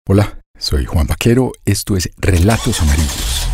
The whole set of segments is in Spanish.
Hola, soy Juan Vaquero, esto es Relatos Amarillos.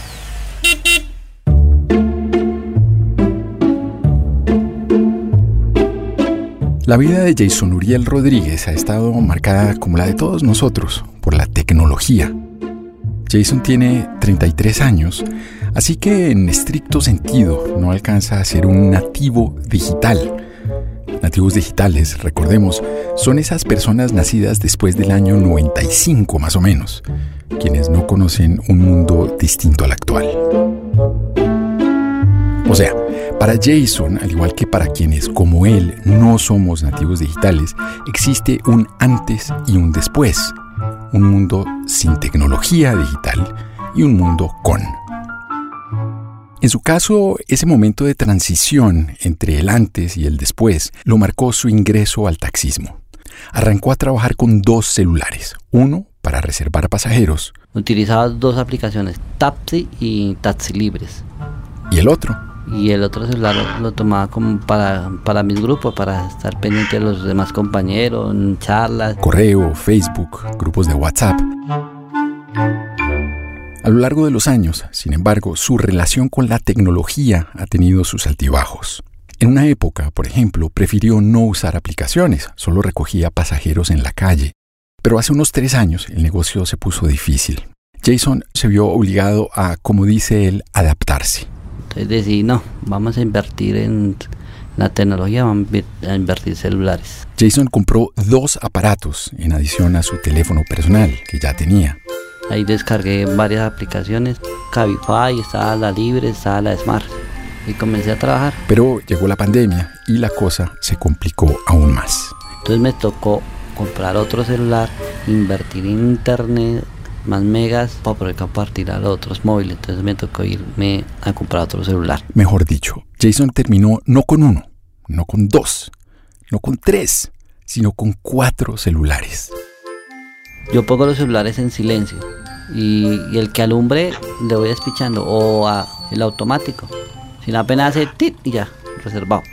La vida de Jason Uriel Rodríguez ha estado marcada, como la de todos nosotros, por la tecnología. Jason tiene 33 años, así que en estricto sentido no alcanza a ser un nativo digital. Nativos digitales, recordemos, son esas personas nacidas después del año 95 más o menos, quienes no conocen un mundo distinto al actual. O sea, para Jason, al igual que para quienes como él no somos nativos digitales, existe un antes y un después, un mundo sin tecnología digital y un mundo con. En su caso, ese momento de transición entre el antes y el después lo marcó su ingreso al taxismo. Arrancó a trabajar con 2 celulares, uno para reservar pasajeros. Utilizaba 2 aplicaciones, Tapsi y Taxi Libres. ¿Y el otro? Y el otro celular lo tomaba como para mis grupos, para estar pendiente de los demás compañeros, en charlas. Correo, Facebook, grupos de WhatsApp. A lo largo de los años, sin embargo, su relación con la tecnología ha tenido sus altibajos. En una época, por ejemplo, prefirió no usar aplicaciones, solo recogía pasajeros en la calle. Pero hace unos 3 años el negocio se puso difícil. Jason se vio obligado a, como dice él, adaptarse. Entonces decidí, no, vamos a invertir en la tecnología, vamos a invertir celulares. Jason compró 2 aparatos en adición a su teléfono personal que ya tenía. Ahí descargué varias aplicaciones, Cabify, estaba la Libre, estaba la Smart, y comencé a trabajar. Pero llegó la pandemia y la cosa se complicó aún más. Entonces me tocó comprar otro celular, invertir en internet, más megas, para poder compartir a los otros móviles. Entonces me tocó irme a comprar otro celular. Mejor dicho, Jason terminó no con 1, no con 2, no con 3, sino con 4 celulares. Yo pongo los celulares en silencio y el que alumbre le voy despichando, o a el automático. Si no, apenas hace tit y ya, reservado.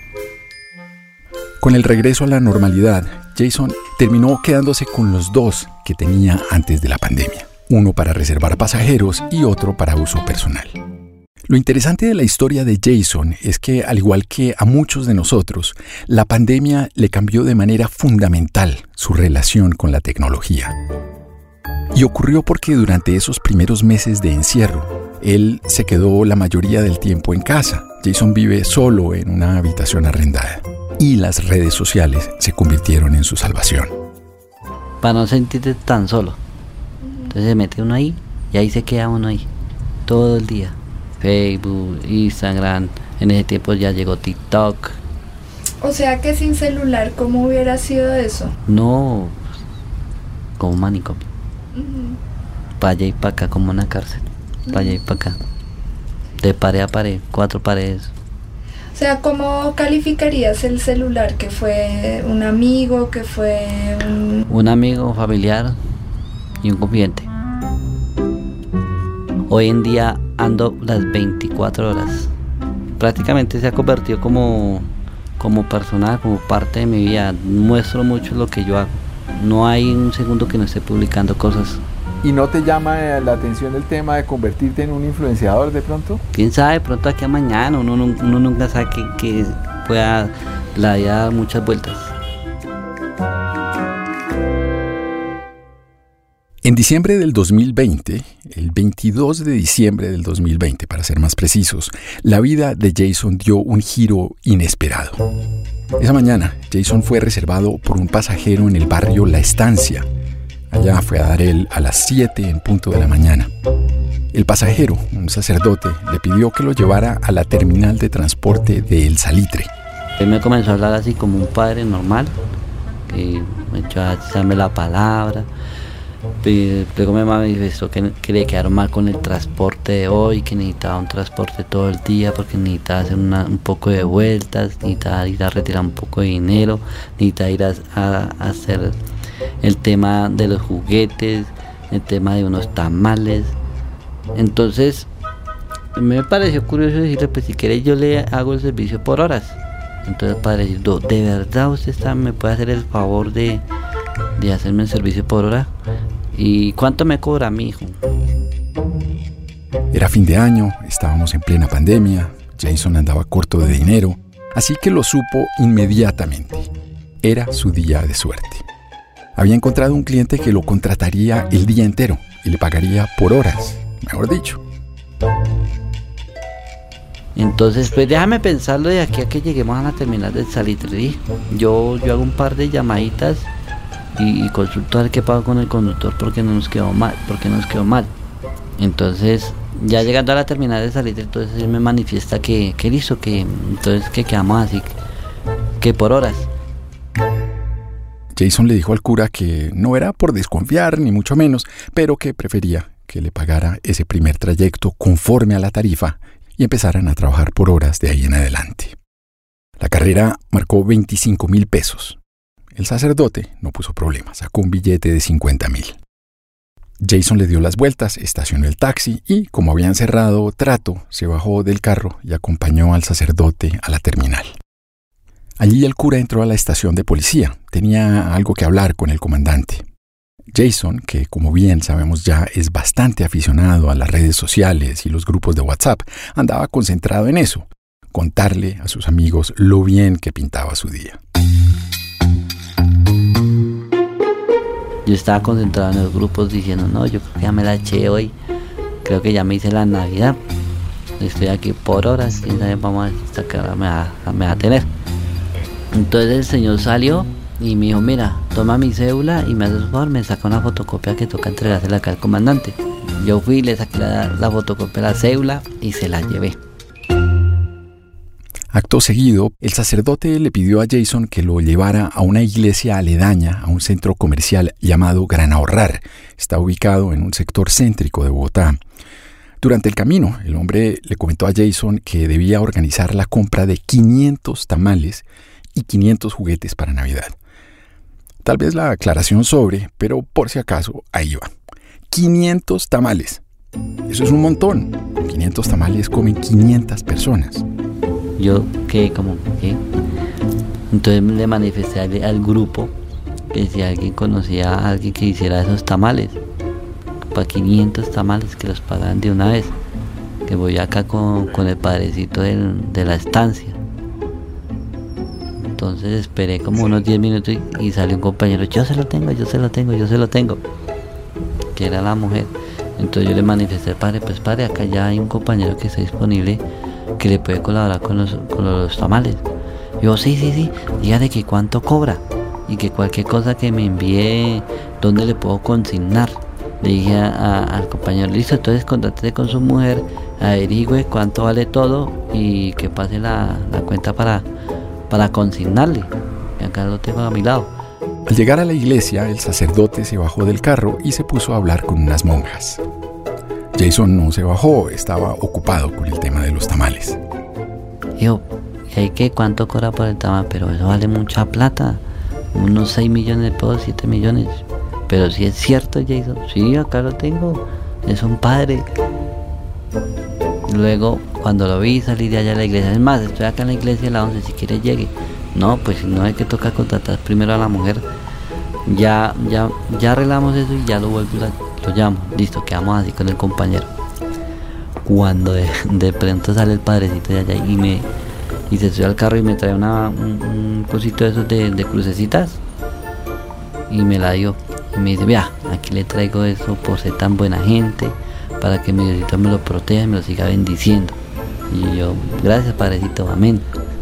Con el regreso a la normalidad, Jason terminó quedándose con los 2 que tenía antes de la pandemia. Uno para reservar pasajeros y otro para uso personal. Lo interesante de la historia de Jason es que, al igual que a muchos de nosotros, la pandemia le cambió de manera fundamental su relación con la tecnología. Y ocurrió porque durante esos primeros meses de encierro, él se quedó la mayoría del tiempo en casa. Jason vive solo en una habitación arrendada. Y las redes sociales se convirtieron en su salvación. Para no sentirte tan solo. Entonces se mete uno ahí y ahí se queda uno ahí todo el día. Facebook, Instagram, en ese tiempo ya llegó TikTok. O sea que sin celular, ¿cómo hubiera sido eso? No, como un manicomio. Para allá y para acá, como una cárcel. Para allá y para acá. De pared a pared, 4 paredes. O sea, ¿cómo calificarías el celular? ¿Que fue un amigo? ¿Que fue un amigo, familiar y un confidente? Hoy en día ando las 24 horas. Prácticamente se ha convertido como persona, como parte de mi vida. Muestro mucho lo que yo hago. No hay un segundo que no esté publicando cosas. ¿Y no te llama la atención el tema de convertirte en un influenciador de pronto? ¿Quién sabe? De pronto aquí a mañana. Uno nunca sabe que pueda la vida dar muchas vueltas. En diciembre del 2020, el 22 de diciembre del 2020, para ser más precisos, la vida de Jason dio un giro inesperado. Esa mañana, Jason fue reservado por un pasajero en el barrio La Estancia. Allá fue a dar él a las 7 en punto de la mañana. El pasajero, un sacerdote, le pidió que lo llevara a la terminal de transporte de El Salitre. Él me comenzó a hablar así como un padre normal, que me echó a echarme la palabra. Luego me manifestó que le quedaron mal con el transporte de hoy, que necesitaba un transporte todo el día porque necesitaba hacer un poco de vueltas, necesitaba ir a retirar un poco de dinero, necesitaba ir a hacer el tema de los juguetes, el tema de unos tamales. Entonces me pareció curioso decirle, pues si quiere yo le hago el servicio por horas. Entonces el padre dijo, ¿de verdad usted me puede hacer el favor de hacerme el servicio por hora? ¿Y cuánto me cobra mi hijo? Era fin de año, estábamos en plena pandemia, Jason andaba corto de dinero, así que lo supo inmediatamente. Era su día de suerte. Había encontrado un cliente que lo contrataría el día entero y le pagaría por horas, mejor dicho. Entonces, pues déjame pensarlo de aquí a que lleguemos a la terminal del Salitre. Yo hago un par de llamaditas y consulto a ver qué pago con el conductor porque nos quedó mal. Entonces, ya llegando a la terminal del Salitre, entonces él me manifiesta que listo, que entonces que quedamos así, que por horas. Jason le dijo al cura que no era por desconfiar, ni mucho menos, pero que prefería que le pagara ese primer trayecto conforme a la tarifa y empezaran a trabajar por horas de ahí en adelante. La carrera marcó 25,000 pesos. El sacerdote no puso problema, sacó un billete de 50,000. Jason le dio las vueltas, estacionó el taxi y, como habían cerrado trato, se bajó del carro y acompañó al sacerdote a la terminal. Allí el cura entró a la estación de policía. Tenía algo que hablar con el comandante. Jason, que como bien sabemos ya es bastante aficionado a las redes sociales y los grupos de WhatsApp, andaba concentrado en eso, contarle a sus amigos lo bien que pintaba su día. Yo estaba concentrado en los grupos diciendo, no, yo creo que ya me la eché hoy, creo que ya me hice la Navidad, estoy aquí por horas, quién sabe, vamos a ver hasta qué hora me va a tener. Entonces el señor salió y me dijo, mira, toma mi cédula y me hace su favor, me saca una fotocopia que toca entregársela acá al comandante. Yo fui, le saqué la fotocopia de la cédula y se la llevé. Acto seguido, el sacerdote le pidió a Jason que lo llevara a una iglesia aledaña a un centro comercial llamado Gran Ahorrar. Está ubicado en un sector céntrico de Bogotá. Durante el camino, el hombre le comentó a Jason que debía organizar la compra de 500 tamales y 500 juguetes para Navidad. Tal vez la aclaración sobre, pero por si acaso, ahí va. 500 tamales. Eso es un montón. Con 500 tamales comen 500 personas. Yo quedé como, ¿qué? Entonces le manifesté al grupo que si alguien conocía a alguien que hiciera esos tamales, para 500 tamales que los pagaran de una vez, que voy acá con el padrecito de la estancia. Entonces esperé como unos 10 minutos y salió un compañero, yo se lo tengo, que era la mujer. Entonces yo le manifesté al padre, pues padre, acá ya hay un compañero que está disponible que le puede colaborar con los tamales. Yo, sí, dígale que cuánto cobra y que cualquier cosa que me envíe, dónde le puedo consignar. Le dije al compañero, listo, entonces contáctese con su mujer, averigüe cuánto vale todo y que pase la cuenta para consignarle. Y acá lo tengo a mi lado. Al llegar a la iglesia, el sacerdote se bajó del carro y se puso a hablar con unas monjas. Jason no se bajó, estaba ocupado con el tema de los tamales. Yo, ¿y qué? ¿Cuánto cobra por el tamal? Pero eso vale mucha plata, unos 6 millones de pesos, 7 millones. Pero si es cierto, Jason, sí, acá lo tengo, es un padre. Luego, cuando lo vi, salí de allá a la iglesia. Es más, estoy acá en la iglesia a las 11, si quiere llegue. No, pues si no, hay que tocar contratar primero a la mujer. Ya arreglamos eso y ya lo vuelvo y lo llamo. Listo, quedamos así con el compañero. Cuando de pronto sale el padrecito de allá y se sube al carro y me trae un cosito de esos de crucecitas y me la dio. Y me dice, vea, aquí le traigo eso por ser tan buena gente, para que mi Diosito me lo proteja y me lo siga bendiciendo. Y yo, gracias padrecito, amén.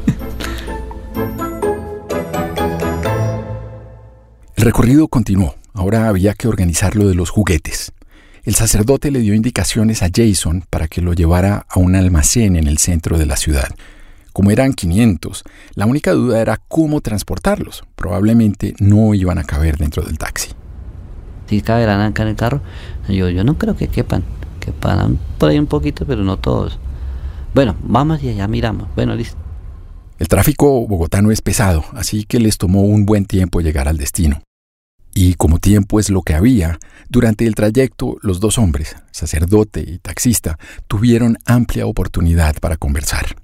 El recorrido continuó. Ahora había que organizar lo de los juguetes. El sacerdote le dio indicaciones a Jason para que lo llevara a un almacén en el centro de la ciudad. Como eran 500, la única duda era cómo transportarlos. Probablemente no iban a caber dentro del taxi. ¿Sí caberán acá en el carro? Yo no creo que quepan por ahí un poquito, pero no todos. Bueno, vamos y allá miramos. Bueno, listo. El tráfico bogotano es pesado, así que les tomó un buen tiempo llegar al destino. Y como tiempo es lo que había, durante el trayecto los dos hombres, sacerdote y taxista, tuvieron amplia oportunidad para conversar.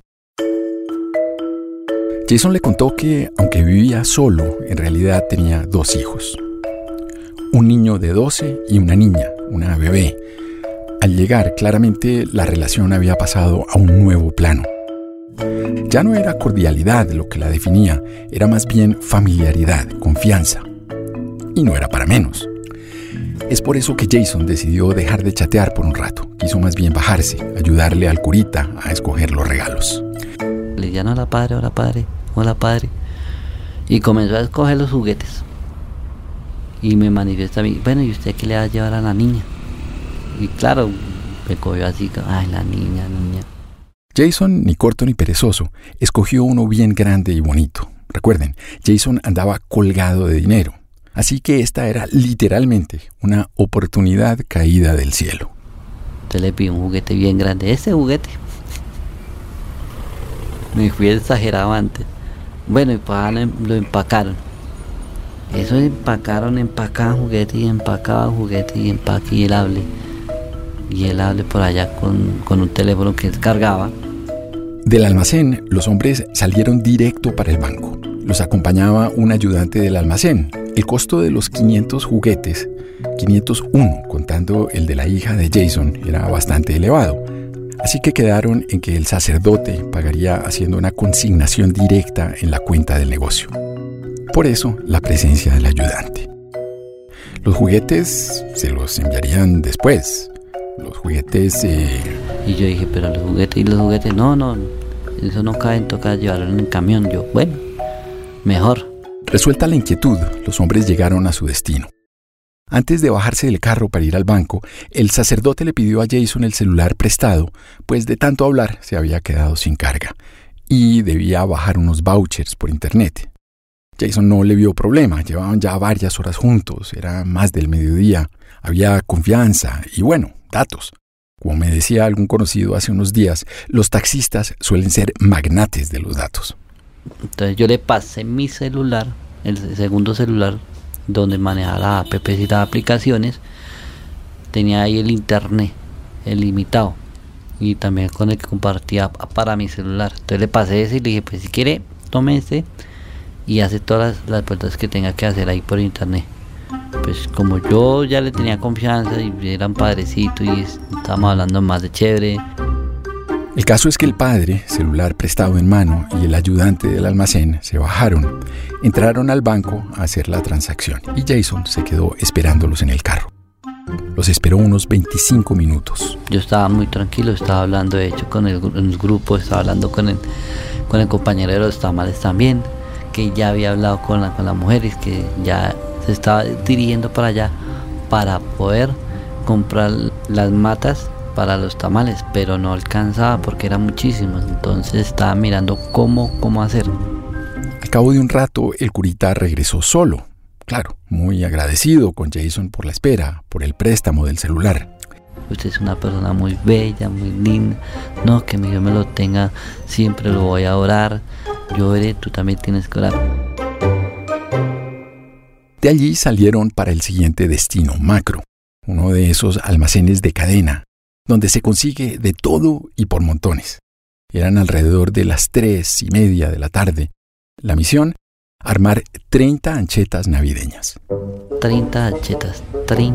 Jason le contó que, aunque vivía solo, en realidad tenía 2 hijos. un niño de 12 y una niña, una bebé. Al llegar, claramente la relación había pasado a un nuevo plano. Ya no era cordialidad lo que la definía, era más bien familiaridad, confianza. Y no era para menos. Es por eso que Jason decidió dejar de chatear por un rato. Quiso más bien bajarse, ayudarle al curita a escoger los regalos. Le decían hola padre, hola padre, hola padre. Y comenzó a escoger los juguetes. Y me manifiesta a mí, bueno, ¿y usted qué le va a llevar a la niña? Y claro, me cogió así, ay, la niña. Jason, ni corto ni perezoso, escogió uno bien grande y bonito. Recuerden, Jason andaba colgado de dinero. Así que esta era literalmente una oportunidad caída del cielo. Entonces le pidió un juguete bien grande. Ese juguete. Me fui exagerado antes. Bueno, y pues lo empacaron. Eso empacaban juguete y empacaban juguete y empaque y él hable. Y él hable por allá con un teléfono que él cargaba. Del almacén, los hombres salieron directo para el banco. Los acompañaba un ayudante del almacén. El costo de los 500 juguetes, 501 contando el de la hija de Jason, era bastante elevado. Así que quedaron en que el sacerdote pagaría haciendo una consignación directa en la cuenta del negocio. Por eso, la presencia del ayudante. Los juguetes se los enviarían después. Los juguetes... Y yo dije, pero los juguetes, no, eso no cabe, toca llevarlo en el camión. Yo, bueno, mejor. Resuelta la inquietud, los hombres llegaron a su destino. Antes de bajarse del carro para ir al banco, el sacerdote le pidió a Jason el celular prestado, pues de tanto hablar se había quedado sin carga y debía bajar unos vouchers por internet. Jason no le vio problema, llevaban ya varias horas juntos, era más del mediodía, había confianza y bueno, datos. Como me decía algún conocido hace unos días, los taxistas suelen ser magnates de los datos. Entonces yo le pasé mi celular, el segundo celular, donde manejaba la app y las aplicaciones. Tenía ahí el internet, el limitado, y también con el que compartía para mi celular. Entonces le pasé ese y le dije, pues si quiere, tome este y hace todas las vueltas que tenga que hacer ahí por internet. Pues como yo ya le tenía confianza y eran padrecito y estábamos hablando más de chévere. El caso es que el padre, celular prestado en mano, y el ayudante del almacén se bajaron, entraron al banco a hacer la transacción y Jason se quedó esperándolos en el carro. Los esperó unos 25 minutos. Yo estaba muy tranquilo, estaba hablando de hecho con el grupo, estaba hablando con el compañero de los tamales también, que ya había hablado con las mujeres, que ya se estaba dirigiendo para allá para poder comprar las matas para los tamales, pero no alcanzaba porque eran muchísimos, entonces estaba mirando cómo hacer. Al cabo de un rato, el curita regresó solo, claro, muy agradecido con Jason por la espera, por el préstamo del celular. Usted es una persona muy bella, muy linda, no, que Dios me lo tenga, siempre lo voy a orar, yo oré, tú también tienes que orar. De allí salieron para el siguiente destino, Macro, uno de esos almacenes de cadena, donde se consigue de todo y por montones. Eran alrededor de las 3:30 de la tarde. La misión, armar 30 anchetas navideñas. 30 anchetas.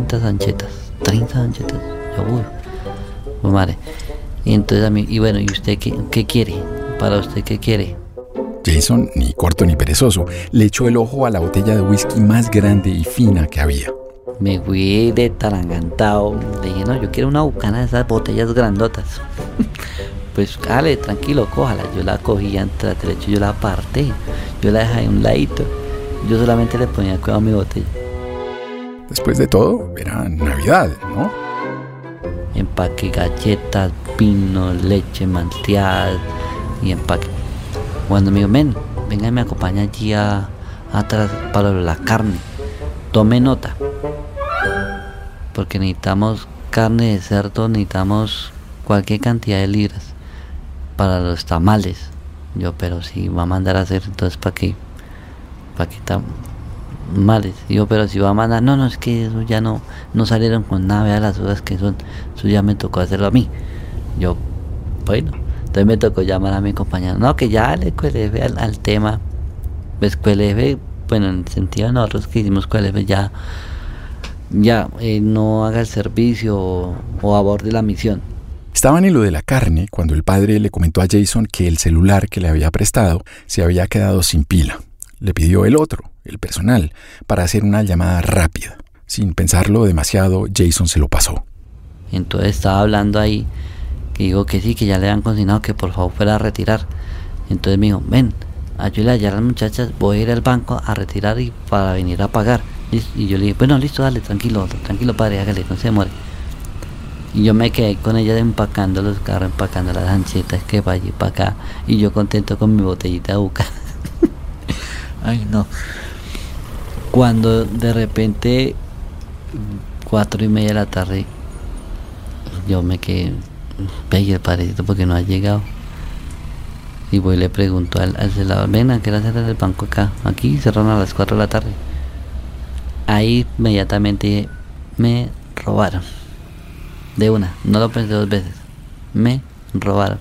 Yo, uy, madre. Y entonces a mí, y bueno, ¿y usted qué quiere? ¿Para usted qué quiere? Jason, ni corto ni perezoso, le echó el ojo a la botella de whisky más grande y fina que había. Me fui de tarangantado. Le dije, no, yo quiero una bucana de esas botellas grandotas. Pues, dale, tranquilo, cójala. Yo la cogí antes del hecho, yo la aparté. Yo la dejé a un ladito. Yo solamente le ponía cuidado a mi botella. Después de todo, era Navidad, ¿no? Empaque galletas, vino, leche malteada y empaque. Cuando me dijo, venga y me acompaña allí atrás para la carne. Tome nota. Porque necesitamos carne de cerdo, necesitamos cualquier cantidad de libras para los tamales. Yo, pero si va a mandar a hacer, entonces ¿para qué tamales? Yo, pero si va a mandar, no, es que eso ya no salieron con nada, vea las horas que son, eso ya me tocó hacerlo a mí. Yo, bueno, entonces me tocó llamar a mi compañero, no, que ya le cuelefe al tema, pues cuelefe, bueno, en el sentido de nosotros que hicimos cuelefe ya ya no haga el servicio o aborde la misión. Estaban en lo de la carne cuando el padre le comentó a Jason que el celular que le había prestado se había quedado sin pila. Le pidió el otro, el personal, para hacer una llamada rápida. Sin pensarlo demasiado, Jason se lo pasó. Entonces estaba hablando ahí, que digo que sí, que ya le habían consignado que por favor fuera a retirar. Entonces me dijo, ven, ayúdale allá a las muchachas, voy a ir al banco a retirar y para venir a pagar. Y yo le dije, bueno, listo, dale, tranquilo padre, hágale, no se muere. Y yo me quedé con ella empacando los carros, empacando las anchetas que para allí y para acá. Y yo contento con mi botellita de buca. Ay, no. Cuando de repente, 4:30 de la tarde, yo me quedé, pegué el padrecito porque no ha llegado. Y voy y le pregunto al celador, ven, ¿a qué hora cerrar el banco acá? Aquí cerraron a las 4 de la tarde. Ahí inmediatamente dije, me robaron. De una, no lo pensé 2 veces. Me robaron.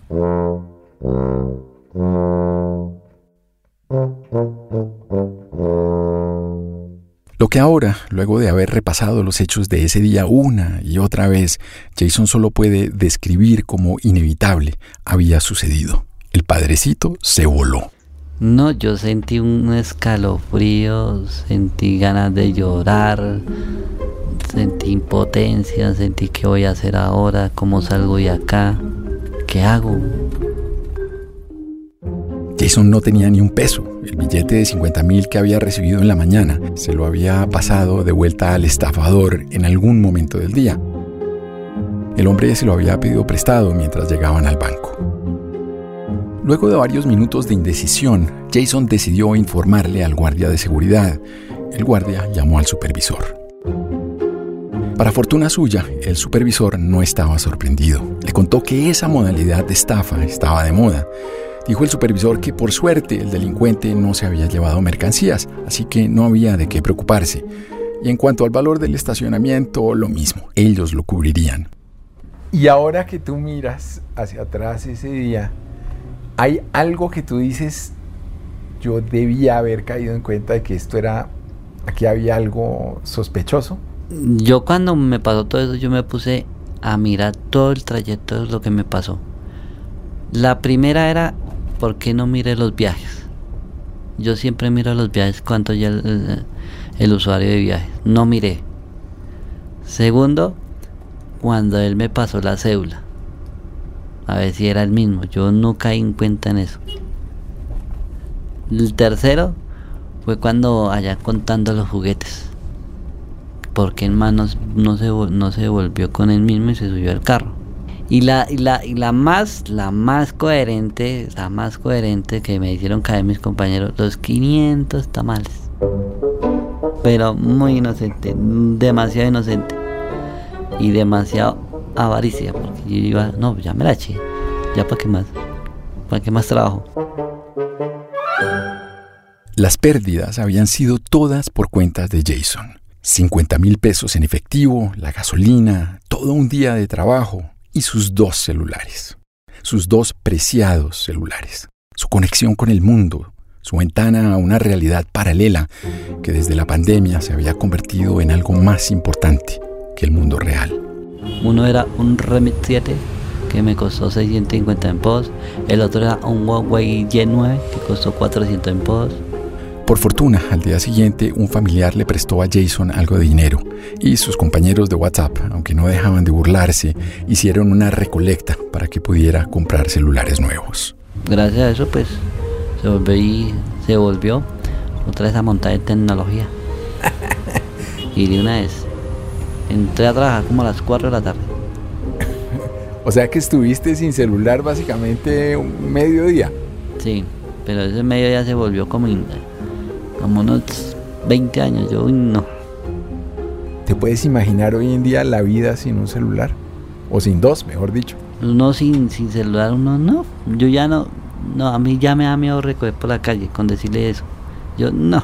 Lo que ahora, luego de haber repasado los hechos de ese día una y otra vez, Jason solo puede describir como inevitable había sucedido. El padrecito se voló. No, yo sentí un escalofrío, sentí ganas de llorar, sentí impotencia, sentí qué voy a hacer ahora, cómo salgo de acá, qué hago. Jason no tenía ni un peso. El billete de 50,000 que había recibido en la mañana se lo había pasado de vuelta al estafador en algún momento del día. El hombre se lo había pedido prestado mientras llegaban al banco. Luego de varios minutos de indecisión, Jason decidió informarle al guardia de seguridad. El guardia llamó al supervisor. Para fortuna suya, el supervisor no estaba sorprendido. Le contó que esa modalidad de estafa estaba de moda. Dijo el supervisor que por suerte el delincuente no se había llevado mercancías, así que no había de qué preocuparse. Y en cuanto al valor del estacionamiento, lo mismo, ellos lo cubrirían. Y ahora que tú miras hacia atrás ese día, ¿hay algo que tú dices, yo debía haber caído en cuenta de que aquí había algo sospechoso? Yo cuando me pasó todo eso, yo me puse a mirar todo el trayecto de lo que me pasó. La primera era, ¿por qué no miré los viajes? Yo siempre miro los viajes, cuánto ya el usuario de viajes. No miré. Segundo, cuando él me pasó la cédula, a ver si era el mismo. Yo no caí en cuenta en eso. El tercero fue cuando allá contando los juguetes, porque en manos no se volvió con él mismo y se subió al carro. Y la más coherente que me hicieron caer mis compañeros, los 500 tamales. Pero muy inocente, demasiado inocente y demasiado avaricia, porque yo iba, no, ya me la eché, ya para qué más trabajo. Las pérdidas habían sido todas por cuentas de Jason. 50,000 pesos en efectivo, la gasolina, todo un día de trabajo y sus 2 celulares. Sus 2 preciados celulares. Su conexión con el mundo, su ventana a una realidad paralela que desde la pandemia se había convertido en algo más importante que el mundo real. Uno era un Remix 7 que me costó 650 en pos. El otro era un Huawei Y9 que costó 400 en pos. Por fortuna, al día siguiente, un familiar le prestó a Jason algo de dinero y sus compañeros de WhatsApp, aunque no dejaban de burlarse, hicieron una recolecta para que pudiera comprar celulares nuevos. Gracias a eso, pues, se volvió otra vez a montar en tecnología. Y de una vez, entré a trabajar como a las 4 de la tarde. O sea que estuviste sin celular básicamente un mediodía. Sí, pero ese mediodía se volvió como unos 20 años. Yo no. ¿Te puedes imaginar hoy en día la vida sin un celular? O sin 2, mejor dicho. Uno sin celular, uno no. Yo ya no, a mí ya me da miedo recoger por la calle con decirle eso. Yo no.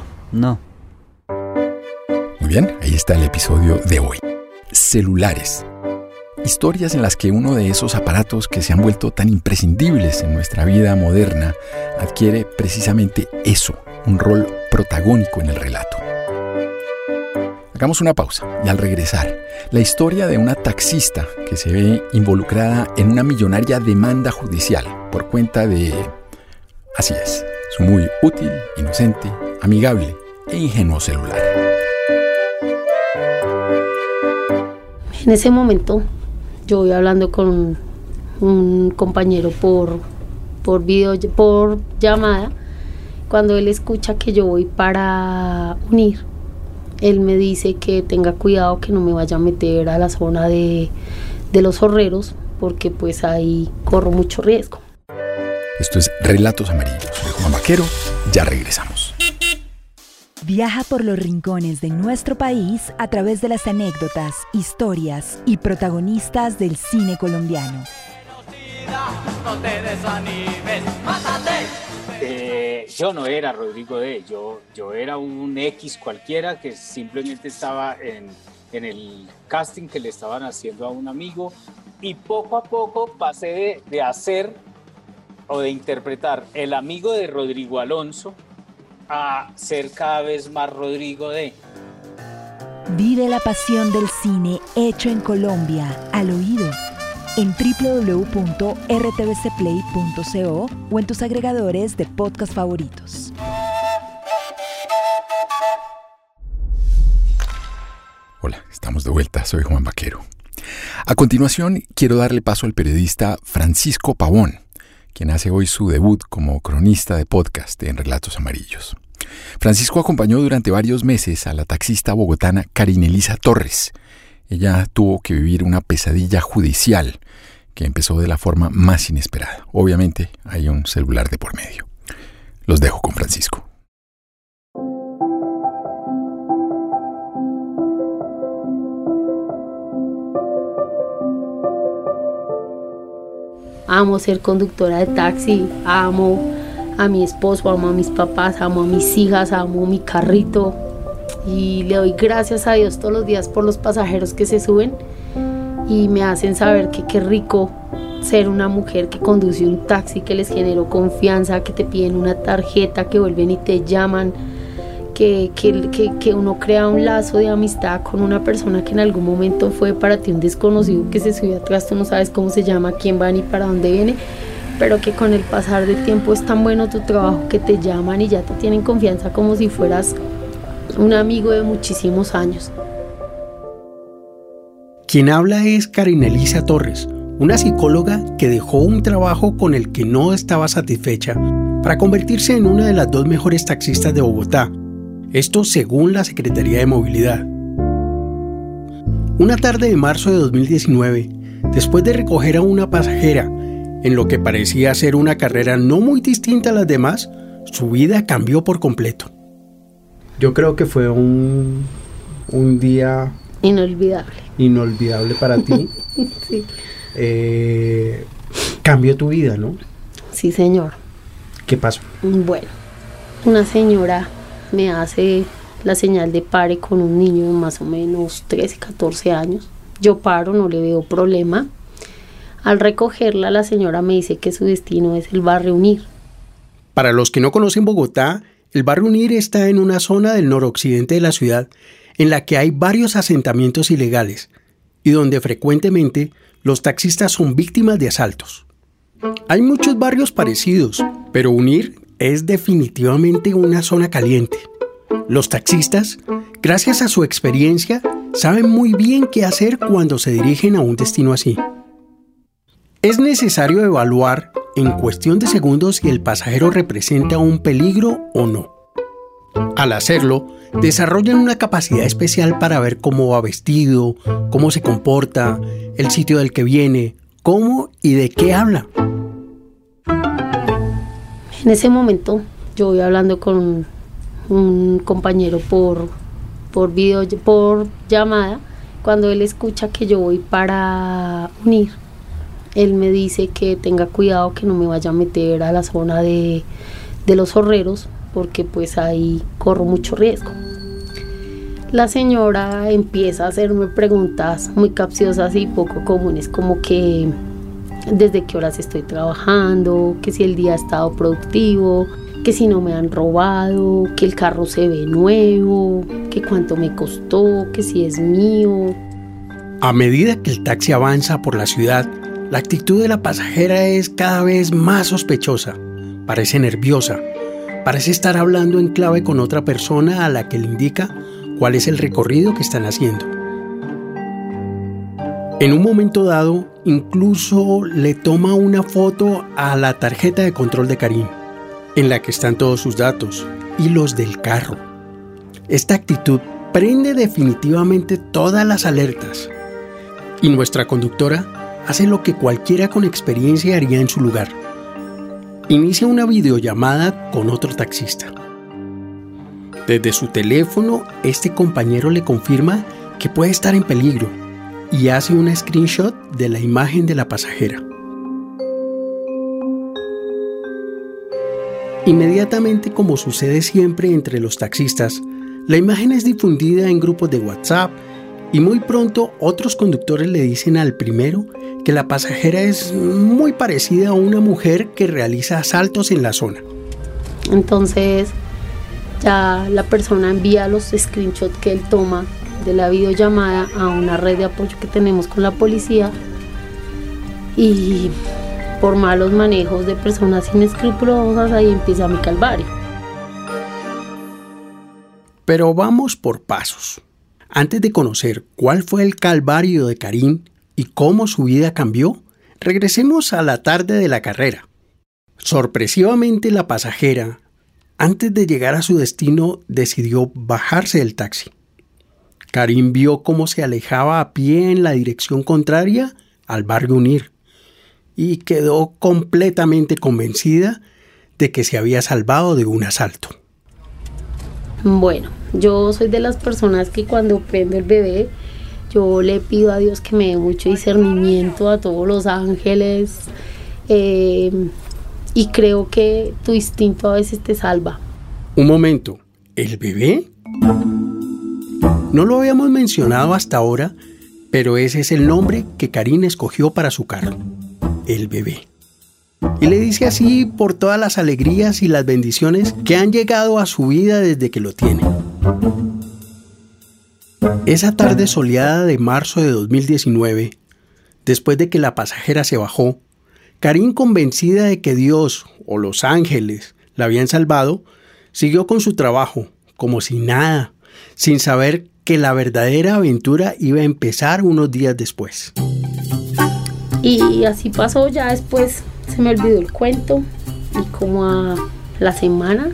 Muy bien, ahí está el episodio de hoy. Celulares. Historias en las que uno de esos aparatos que se han vuelto tan imprescindibles en nuestra vida moderna adquiere precisamente eso, un rol protagónico en el relato. Hagamos una pausa y al regresar, la historia de una taxista que se ve involucrada en una millonaria demanda judicial por cuenta de, así es, su muy útil, inocente, amigable e ingenuo celular. En ese momento yo voy hablando con un compañero por llamada. Cuando él escucha que yo voy para unir, él me dice que tenga cuidado, que no me vaya a meter a la zona de los horreros, porque pues ahí corro mucho riesgo. Esto es Relatos Amarillos. Soy Juan Vaquero, ya regresamos. Viaja por los rincones de nuestro país a través de las anécdotas, historias y protagonistas del cine colombiano. No te desanimes, mátate. Yo no era Rodrigo D. Yo era un X cualquiera que simplemente estaba en el casting que le estaban haciendo a un amigo, y poco a poco pasé de hacer o de interpretar el amigo de Rodrigo Alonso a ser cada vez más Rodrigo D. Vive la pasión del cine hecho en Colombia, al oído, en www.rtvcplay.co o en tus agregadores de podcast favoritos. Hola, estamos de vuelta, soy Juan Vaquero. A continuación, quiero darle paso al periodista Francisco Pavón, quien hace hoy su debut como cronista de podcast en Relatos Amarillos. Francisco acompañó durante varios meses a la taxista bogotana Karin Elisa Torres. Ella tuvo que vivir una pesadilla judicial que empezó de la forma más inesperada. Obviamente hay un celular de por medio. Los dejo con Francisco. Amo ser conductora de taxi, amo a mi esposo, amo a mis papás, amo a mis hijas, amo mi carrito, y le doy gracias a Dios todos los días por los pasajeros que se suben y me hacen saber que qué rico ser una mujer que conduce un taxi, que les generó confianza, que te piden una tarjeta, que vuelven y te llaman, que uno crea un lazo de amistad con una persona que en algún momento fue para ti un desconocido que se subió atrás, tú no sabes cómo se llama, quién va ni para dónde viene, pero que con el pasar del tiempo es tan bueno tu trabajo que te llaman y ya te tienen confianza como si fueras un amigo de muchísimos años. Quien habla es Karin Elisa Torres, una psicóloga que dejó un trabajo con el que no estaba satisfecha para convertirse en una de las 2 mejores taxistas de Bogotá. Esto según la Secretaría de Movilidad. Una tarde de marzo de 2019, después de recoger a una pasajera en lo que parecía ser una carrera no muy distinta a las demás, su vida cambió por completo. Yo creo que fue un día inolvidable para ti. Sí. Cambió tu vida, ¿no? Sí, señor. ¿Qué pasó? Bueno, una señora me hace la señal de pare con un niño de más o menos 13, 14 años. Yo paro, no le veo problema. Al recogerla, la señora me dice que su destino es el barrio Unir. Para los que no conocen Bogotá, el barrio Unir está en una zona del noroccidente de la ciudad en la que hay varios asentamientos ilegales y donde frecuentemente los taxistas son víctimas de asaltos. Hay muchos barrios parecidos, pero Unir es definitivamente una zona caliente. Los taxistas, gracias a su experiencia, saben muy bien qué hacer cuando se dirigen a un destino así. Es necesario evaluar en cuestión de segundos si el pasajero representa un peligro o no. Al hacerlo, desarrollan una capacidad especial para ver cómo va vestido, cómo se comporta, el sitio del que viene, cómo y de qué habla. En ese momento yo voy hablando con un compañero por llamada. Cuando él escucha que yo voy para Unir, él me dice que tenga cuidado, que no me vaya a meter a la zona de los horreros, porque pues ahí corro mucho riesgo. La señora empieza a hacerme preguntas muy capciosas y poco comunes, como que desde qué horas estoy trabajando, que si el día ha estado productivo, que si no me han robado, que el carro se ve nuevo, que cuánto me costó, que si es mío. A medida que el taxi avanza por la ciudad, la actitud de la pasajera es cada vez más sospechosa. Parece nerviosa, parece estar hablando en clave con otra persona a la que le indica cuál es el recorrido que están haciendo. En un momento dado, incluso le toma una foto a la tarjeta de control de Karim, en la que están todos sus datos y los del carro. Esta actitud prende definitivamente todas las alertas, y nuestra conductora hace lo que cualquiera con experiencia haría en su lugar. Inicia una videollamada con otro taxista. Desde su teléfono, este compañero le confirma que puede estar en peligro y hace una screenshot de la imagen de la pasajera. Inmediatamente, como sucede siempre entre los taxistas, la imagen es difundida en grupos de WhatsApp y muy pronto otros conductores le dicen al primero que la pasajera es muy parecida a una mujer que realiza asaltos en la zona. Entonces ya la persona envía los screenshots que él toma de la videollamada a una red de apoyo que tenemos con la policía, y por malos manejos de personas inescrupulosas ahí empieza mi calvario. Pero vamos por pasos. Antes de conocer cuál fue el calvario de Karim y cómo su vida cambió, regresemos a la tarde de la carrera. Sorpresivamente, la pasajera, antes de llegar a su destino, decidió bajarse del taxi. Karim vio cómo se alejaba a pie en la dirección contraria al barrio Unir y quedó completamente convencida de que se había salvado de un asalto. Bueno, yo soy de las personas que cuando prendo el bebé, yo le pido a Dios que me dé mucho discernimiento, a todos los ángeles, y creo que tu instinto a veces te salva. Un momento, ¿el bebé? No lo habíamos mencionado hasta ahora, pero ese es el nombre que Karim escogió para su carro, el bebé. Y le dice así por todas las alegrías y las bendiciones que han llegado a su vida desde que lo tiene. Esa tarde soleada de marzo de 2019, después de que la pasajera se bajó, Karim, convencida de que Dios o los ángeles la habían salvado, siguió con su trabajo, como si nada, sin saber que la verdadera aventura iba a empezar unos días después. Y así pasó, ya después se me olvidó el cuento, y como a la semana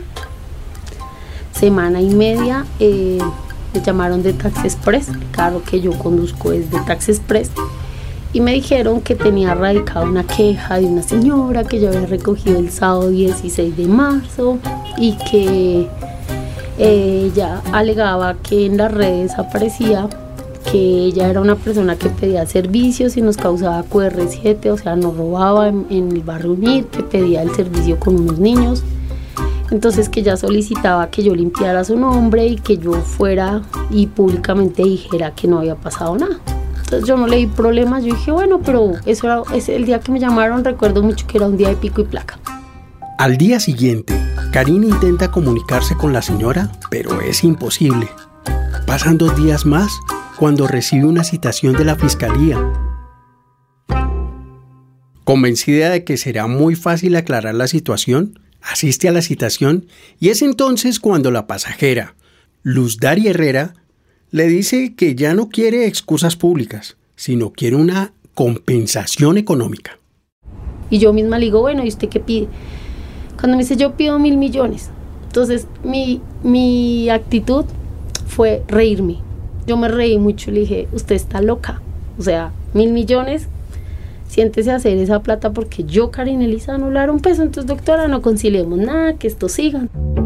y media, me llamaron de Taxi Express. El carro que yo conduzco es de Taxi Express, y me dijeron que tenía radicada una queja de una señora que yo había recogido el sábado 16 de marzo y que ella alegaba que en las redes aparecía que ella era una persona que pedía servicios y nos causaba QR7, o sea, nos robaba en el barrio Unir, que pedía el servicio con unos niños. Entonces que ella solicitaba que yo limpiara su nombre y que yo fuera y públicamente dijera que no había pasado nada. Entonces yo no le di problemas, yo dije, bueno, pero eso era el día que me llamaron, recuerdo mucho que era un día de pico y placa. Al día siguiente, Karim intenta comunicarse con la señora, pero es imposible. Pasan 2 días más cuando recibe una citación de la fiscalía. Convencida de que será muy fácil aclarar la situación, asiste a la citación y es entonces cuando la pasajera, Luz Dari Herrera, le dice que ya no quiere excusas públicas, sino quiere una compensación económica. Y yo misma le digo, bueno, ¿y usted qué pide? Cuando me dice, yo pido 1.000 millones. Entonces mi actitud fue reírme. Yo me reí mucho y le dije, usted está loca. O sea, 1.000 millones, siéntese a hacer esa plata porque yo, Karen Elisa, no le daré un peso. Entonces, doctora, no conciliemos nada, que esto siga.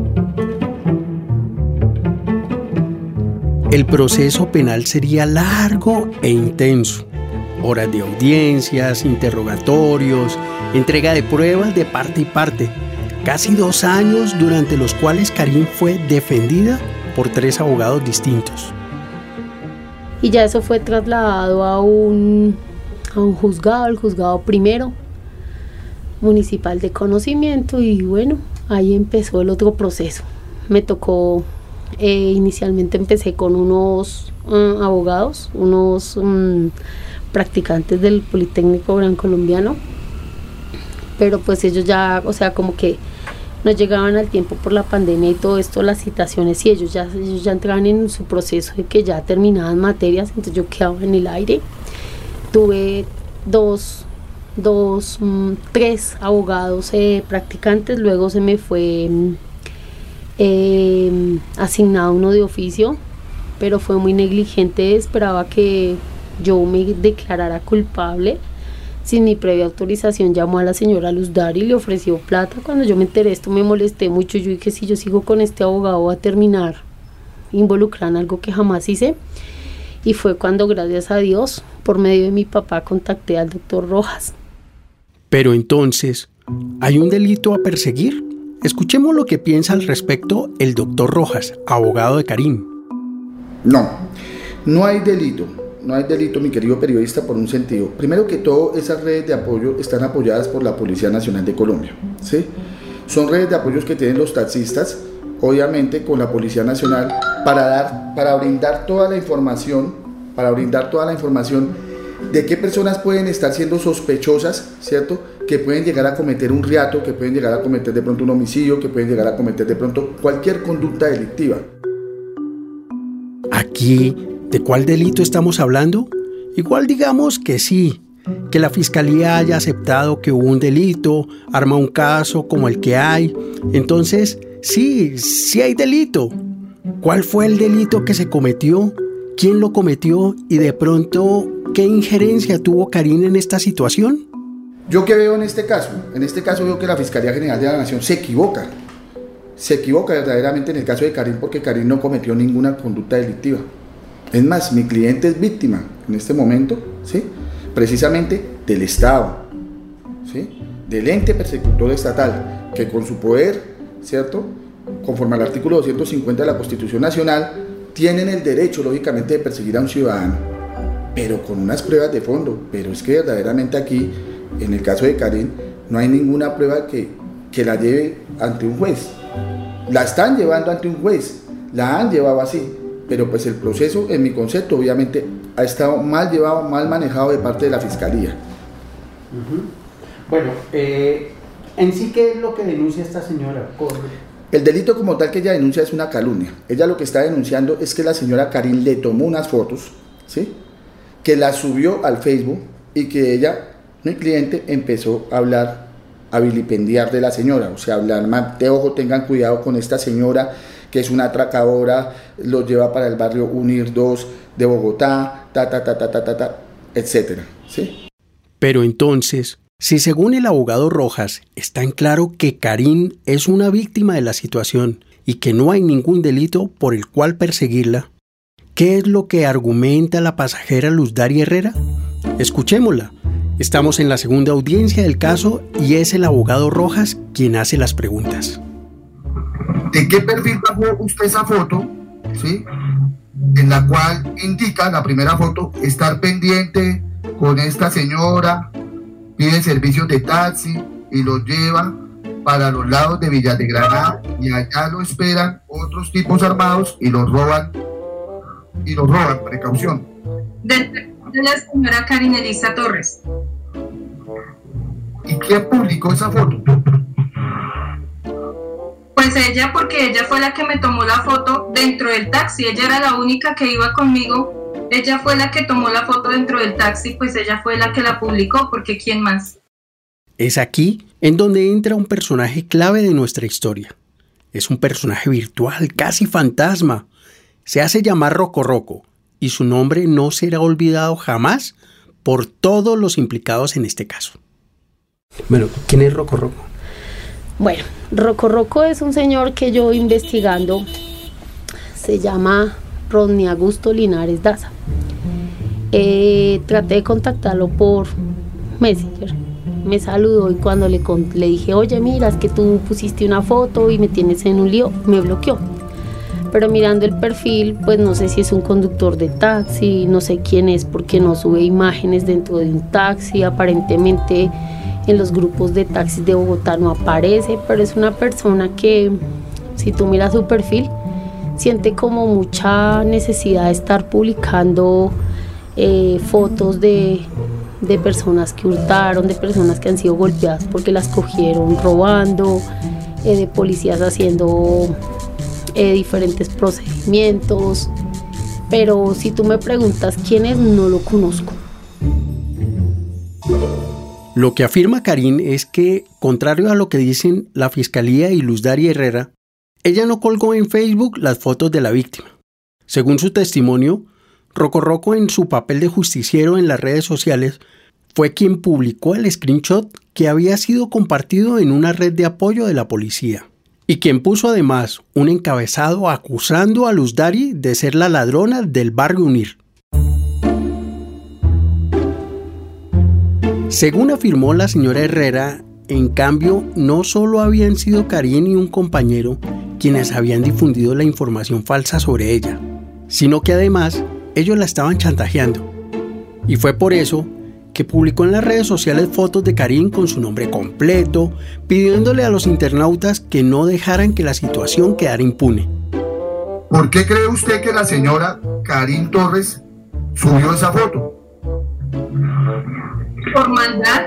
El proceso penal sería largo e intenso. Horas de audiencias, interrogatorios, entrega de pruebas de parte y parte. Casi 2 años durante los cuales Karim fue defendida por 3 abogados distintos. Y ya eso fue trasladado a un juzgado, el juzgado primero municipal de conocimiento, y bueno, ahí empezó el otro proceso. Me tocó, inicialmente empecé con unos abogados, unos practicantes del Politécnico Gran Colombiano, pero pues ellos ya, o sea, como que no llegaban al tiempo por la pandemia y todo esto, las citaciones, y ellos ya entraban en su proceso de que ya terminaban materias, entonces yo quedaba en el aire. Tuve tres abogados practicantes, luego se me fue asignado uno de oficio, pero fue muy negligente, esperaba que yo me declarara culpable. Sin mi previa autorización llamó a la señora Luz Dari y le ofreció plata. Cuando yo me enteré esto me molesté mucho. Yo dije, si yo sigo con este abogado voy a terminar involucrada en algo que jamás hice. Y fue cuando, gracias a Dios, por medio de mi papá, contacté al doctor Rojas. Pero entonces, ¿hay un delito a perseguir? Escuchemos lo que piensa al respecto el doctor Rojas, abogado de Karim. No hay delito. No hay delito, mi querido periodista, por un sentido. Primero que todo, esas redes de apoyo están apoyadas por la Policía Nacional de Colombia, ¿sí? Son redes de apoyos que tienen los taxistas, obviamente con la Policía Nacional, para brindar toda la información de qué personas pueden estar siendo sospechosas, ¿cierto? Que pueden llegar a cometer un riato, que pueden llegar a cometer de pronto un homicidio, que pueden llegar a cometer de pronto cualquier conducta delictiva. Aquí, ¿de cuál delito estamos hablando? Igual digamos que sí, que la fiscalía haya aceptado que hubo un delito, arma un caso como el que hay. Entonces, sí hay delito. ¿Cuál fue el delito que se cometió? ¿Quién lo cometió? Y de pronto, ¿qué injerencia tuvo Karim en esta situación? ¿Yo qué veo en este caso? En este caso veo que la Fiscalía General de la Nación se equivoca verdaderamente en el caso de Karim, porque Karim no cometió ninguna conducta delictiva. Es más, mi cliente es víctima en este momento, ¿sí? Precisamente del Estado, ¿sí? Del ente persecutor estatal, que con su poder, ¿cierto?, conforme al artículo 250 de la Constitución Nacional, tienen el derecho, lógicamente, de perseguir a un ciudadano, pero con unas pruebas de fondo. Pero es que verdaderamente aquí, en el caso de Karim, no hay ninguna prueba que la lleve ante un juez. La están llevando ante un juez, la han llevado así, pero pues el proceso, en mi concepto, obviamente ha estado mal llevado, mal manejado de parte de la Fiscalía. Bueno, en sí, ¿qué es lo que denuncia esta señora? El delito como tal que ella denuncia es una calumnia. Ella lo que está denunciando es que la señora Karim le tomó unas fotos, ¿sí?, que las subió al Facebook, y que ella, mi cliente, empezó a hablar, a vilipendiar de la señora, o sea, hablar mal, de ojo, tengan cuidado con esta señora, que es una atracadora, lo lleva para el barrio Unir 2 de Bogotá, etcétera, ¿sí? Pero entonces, si según el abogado Rojas está en claro que Karim es una víctima de la situación y que no hay ningún delito por el cual perseguirla, ¿qué es lo que argumenta la pasajera Luz Dari Herrera? Escuchémosla. Estamos en la segunda audiencia del caso y es el abogado Rojas quien hace las preguntas. ¿De qué perfil bajó usted esa foto? ¿Sí? En la cual indica, la primera foto, estar pendiente con esta señora, pide servicios de taxi y lo lleva para los lados de Villas de Granada, y allá lo esperan otros tipos armados y los roban, precaución. De la señora Karim Elisa Torres. ¿Y quién publicó esa foto? Pues ella, porque ella fue la que me tomó la foto dentro del taxi. Ella era la única que iba conmigo. Ella fue la que tomó la foto dentro del taxi, pues ella fue la que la publicó, porque ¿quién más? Es aquí en donde entra un personaje clave de nuestra historia. Es un personaje virtual, casi fantasma. Se hace llamar Rocco Rocco, y su nombre no será olvidado jamás por todos los implicados en este caso. Bueno, ¿quién es Rocco Rocco? Bueno, Rocco Rocco es un señor que yo investigando, se llama Rodney Augusto Linares Daza. Traté de contactarlo por Messenger. Me saludó y cuando le dije, oye, mira, es que tú pusiste una foto y me tienes en un lío, me bloqueó. Pero mirando el perfil, pues no sé si es un conductor de taxi, no sé quién es porque no sube imágenes dentro de un taxi. Aparentemente en los grupos de taxis de Bogotá no aparece, pero es una persona que, si tú miras su perfil, siente como mucha necesidad de estar publicando fotos de personas que hurtaron, de personas que han sido golpeadas porque las cogieron robando, de policías haciendo diferentes procedimientos. Pero si tú me preguntas quién es, no lo conozco. Lo que afirma Karin es que, contrario a lo que dicen la Fiscalía y Luz Dari Herrera, ella no colgó en Facebook las fotos de la víctima. Según su testimonio, Rocco Rocco, en su papel de justiciero en las redes sociales, fue quien publicó el screenshot que había sido compartido en una red de apoyo de la policía, y quien puso además un encabezado acusando a Luz Dari de ser la ladrona del barrio Unir. Según afirmó la señora Herrera, en cambio, no solo habían sido Karin y un compañero quienes habían difundido la información falsa sobre ella, sino que además ellos la estaban chantajeando. Y fue por eso que publicó en las redes sociales fotos de Karin con su nombre completo, pidiéndole a los internautas que no dejaran que la situación quedara impune. ¿Por qué cree usted que la señora Karin Torres subió esa foto? Por maldad.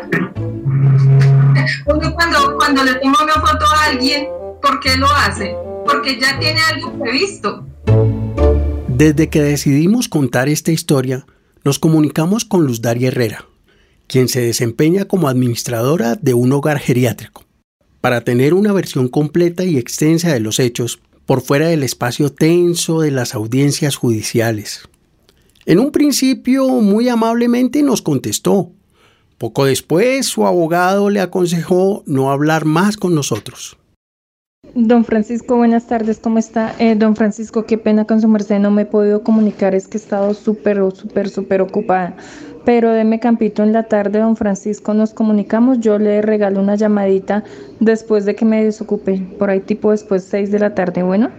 Uno cuando le toma una foto a alguien, ¿por qué lo hace? Porque ya tiene algo previsto. Desde que decidimos contar esta historia, nos comunicamos con Luz Dari Herrera, quien se desempeña como administradora de un hogar geriátrico, para tener una versión completa y extensa de los hechos por fuera del espacio tenso de las audiencias judiciales. En un principio, muy amablemente nos contestó. Poco después, su abogado le aconsejó no hablar más con nosotros. Don Francisco, buenas tardes, ¿cómo está? Don Francisco, qué pena con su merced, no me he podido comunicar, es que he estado súper ocupada. Pero deme campito en la tarde, don Francisco, nos comunicamos, yo le regalo una llamadita después de que me desocupe, por ahí tipo después 6 de la tarde, ¿bueno?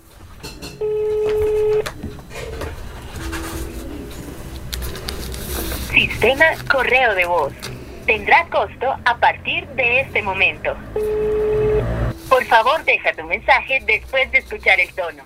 Sistema correo de voz. Tendrá costo a partir de este momento. Por favor, deja tu mensaje después de escuchar el tono.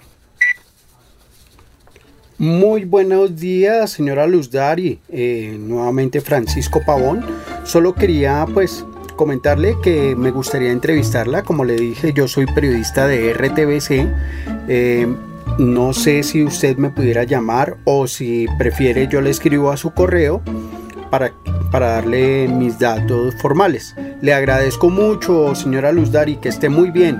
Muy buenos días, señora Luz Dari. Nuevamente Francisco Pavón. Solo quería comentarle que me gustaría entrevistarla. Como le dije, yo soy periodista de RTBC. No sé si usted me pudiera llamar o si prefiere yo le escribo a su correo para darle mis datos formales. Le agradezco mucho, señora Luz Dari, que esté muy bien.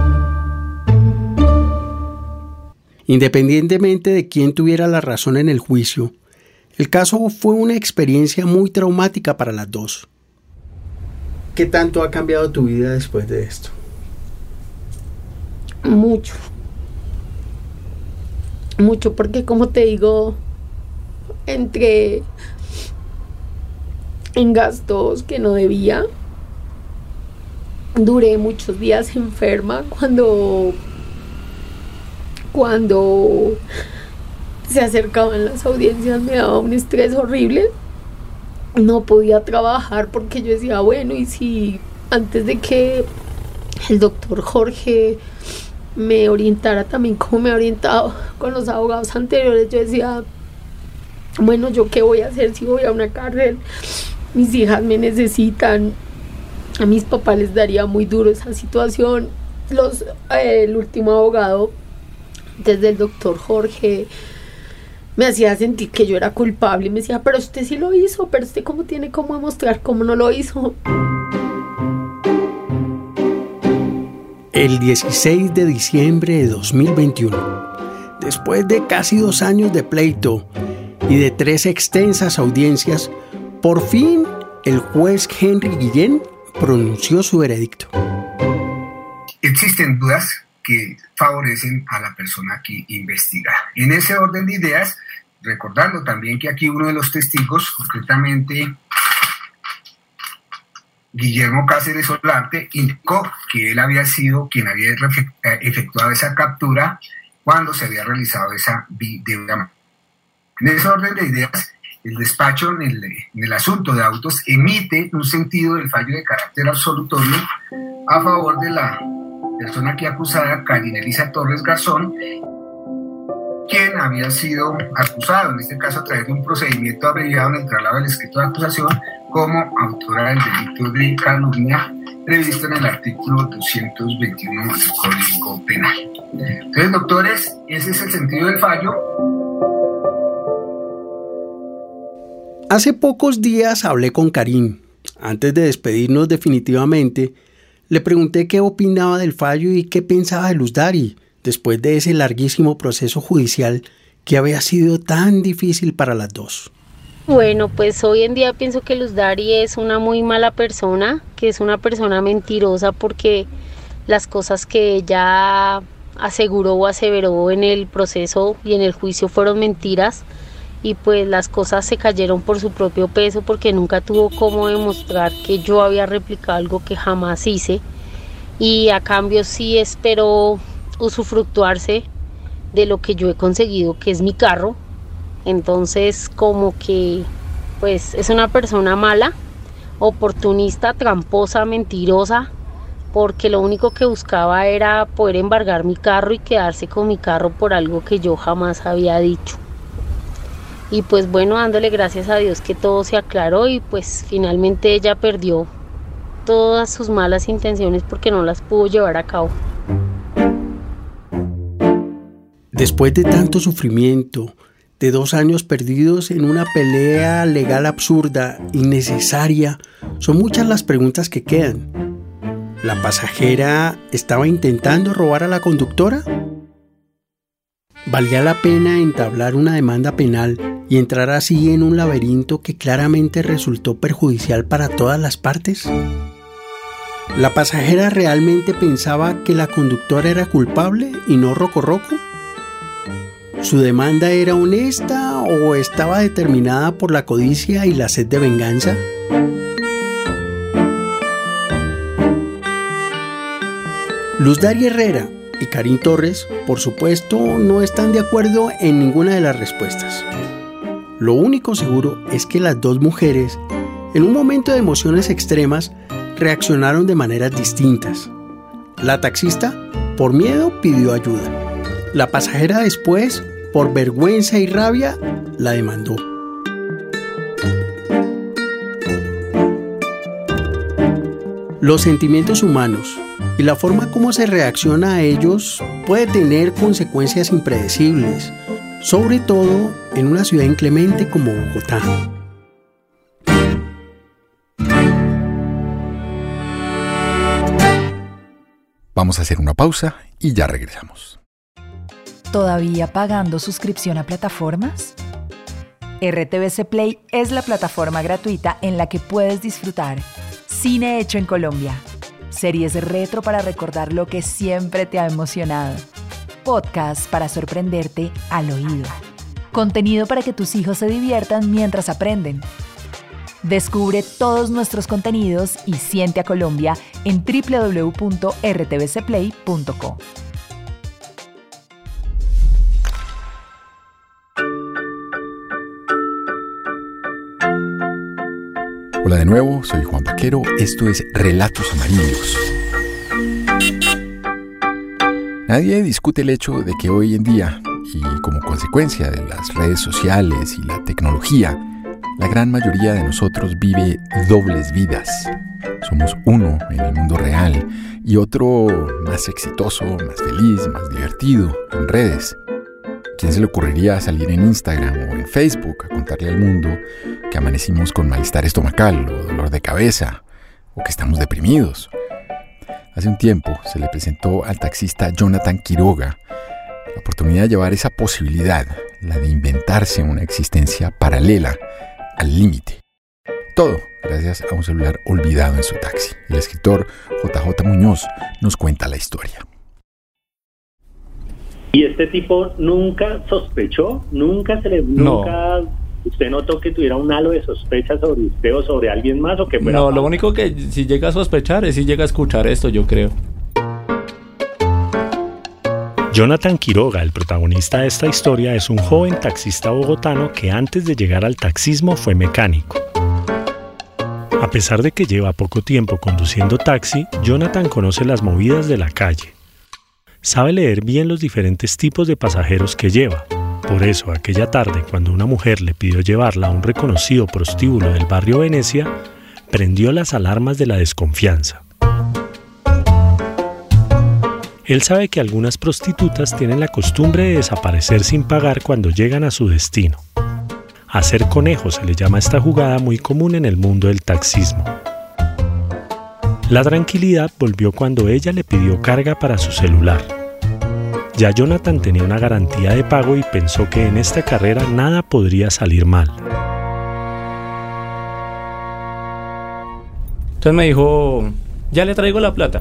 Independientemente de quién tuviera la razón en el juicio, el caso fue una experiencia muy traumática para las dos. ¿Qué tanto ha cambiado tu vida después de esto? Mucho, porque como te digo, entré en gastos que no debía. Duré muchos días enferma cuando se acercaban las audiencias, me daba un estrés horrible. No podía trabajar porque yo decía, bueno, y si antes de que el doctor Jorge me orientara también como me ha orientado con los abogados anteriores, yo decía, bueno, ¿yo qué voy a hacer si voy a una cárcel? Mis hijas me necesitan, a mis papás les daría muy duro esa situación. El último abogado, desde el doctor Jorge, me hacía sentir que yo era culpable, me decía, pero usted sí lo hizo, pero usted cómo tiene cómo demostrar cómo no lo hizo. El 16 de diciembre de 2021, después de casi 2 años de pleito y de 3 extensas audiencias, por fin el juez Henry Guillén pronunció su veredicto. Existen dudas que favorecen a la persona que investiga. En ese orden de ideas, recordando también que aquí uno de los testigos, concretamente Guillermo Cáceres Solarte, indicó que él había sido quien había efectuado esa captura cuando se había realizado esa videollamada. En ese orden de ideas, el despacho en el asunto de autos emite un sentido del fallo de carácter absolutorio a favor de la persona aquí acusada, Karin Elisa Torres Garzón, quien había sido acusado, en este caso a través de un procedimiento abreviado en el traslado del escrito de acusación, como autora del delito de calumnia previsto en el artículo 221 del Código Penal. Entonces, doctores, ese es el sentido del fallo. Hace pocos días hablé con Karin. Antes de despedirnos definitivamente, le pregunté qué opinaba del fallo y qué pensaba de Luz Dari, después de ese larguísimo proceso judicial que había sido tan difícil para las dos. Bueno, pues hoy en día pienso que Luz Dari es una muy mala persona, que es una persona mentirosa porque las cosas que ella aseguró o aseveró en el proceso y en el juicio fueron mentiras, y pues las cosas se cayeron por su propio peso porque nunca tuvo cómo demostrar que yo había replicado algo que jamás hice, y a cambio sí espero usufructuarse de lo que yo he conseguido, que es mi carro. Entonces como que pues es una persona mala, oportunista, tramposa, mentirosa, porque lo único que buscaba era poder embargar mi carro y quedarse con mi carro por algo que yo jamás había dicho. Y pues bueno, dándole gracias a Dios que todo se aclaró y pues finalmente ella perdió todas sus malas intenciones porque no las pudo llevar a cabo. Después de tanto sufrimiento, de 2 años perdidos en una pelea legal absurda, innecesaria, son muchas las preguntas que quedan. ¿La pasajera estaba intentando robar a la conductora? ¿Valía la pena entablar una demanda penal y entrar así en un laberinto que claramente resultó perjudicial para todas las partes? ¿La pasajera realmente pensaba que la conductora era culpable y no Roco Roco? ¿Su demanda era honesta o estaba determinada por la codicia y la sed de venganza? Luz Dari Herrera y Karin Torres, por supuesto, no están de acuerdo en ninguna de las respuestas. Lo único seguro es que las dos mujeres, en un momento de emociones extremas, reaccionaron de maneras distintas. La taxista, por miedo, pidió ayuda. La pasajera después, por vergüenza y rabia, la demandó. Los sentimientos humanos y la forma como se reacciona a ellos puede tener consecuencias impredecibles, sobre todo en una ciudad inclemente como Bogotá. Vamos a hacer una pausa y ya regresamos. ¿Todavía pagando suscripción a plataformas? RTVC Play es la plataforma gratuita en la que puedes disfrutar cine hecho en Colombia, series retro para recordar lo que siempre te ha emocionado, podcasts para sorprenderte al oído, contenido para que tus hijos se diviertan mientras aprenden. Descubre todos nuestros contenidos y siente a Colombia en www.rtvcplay.co. Hola de nuevo, soy Juan Vaquero, esto es Relatos Amarillos. Nadie discute el hecho de que hoy en día, y como consecuencia de las redes sociales y la tecnología, la gran mayoría de nosotros vive dobles vidas. Somos uno en el mundo real y otro más exitoso, más feliz, más divertido en redes. ¿Quién se le ocurriría salir en Instagram o en Facebook a contarle al mundo que amanecimos con malestar estomacal o dolor de cabeza o que estamos deprimidos? Hace un tiempo se le presentó al taxista Jonathan Quiroga la oportunidad de llevar esa posibilidad, la de inventarse una existencia paralela al límite. Todo gracias a un celular olvidado en su taxi. El escritor JJ Muñoz nos cuenta la historia. Y este tipo nunca sospechó, nunca ¿usted notó que tuviera un halo de sospecha sobre usted o sobre alguien más o que fuera? No, lo único que si llega a sospechar es si llega a escuchar esto, yo creo. Jonathan Quiroga, el protagonista de esta historia, es un joven taxista bogotano que antes de llegar al taxismo fue mecánico. A pesar de que lleva poco tiempo conduciendo taxi, Jonathan conoce las movidas de la calle. Sabe leer bien los diferentes tipos de pasajeros que lleva. Por eso, aquella tarde, cuando una mujer le pidió llevarla a un reconocido prostíbulo del barrio Venecia, prendió las alarmas de la desconfianza. Él sabe que algunas prostitutas tienen la costumbre de desaparecer sin pagar cuando llegan a su destino. Hacer conejo se le llama a esta jugada muy común en el mundo del taxismo. La tranquilidad volvió cuando ella le pidió carga para su celular. Ya Jonathan tenía una garantía de pago y pensó que en esta carrera nada podría salir mal. Entonces me dijo, ya le traigo la plata.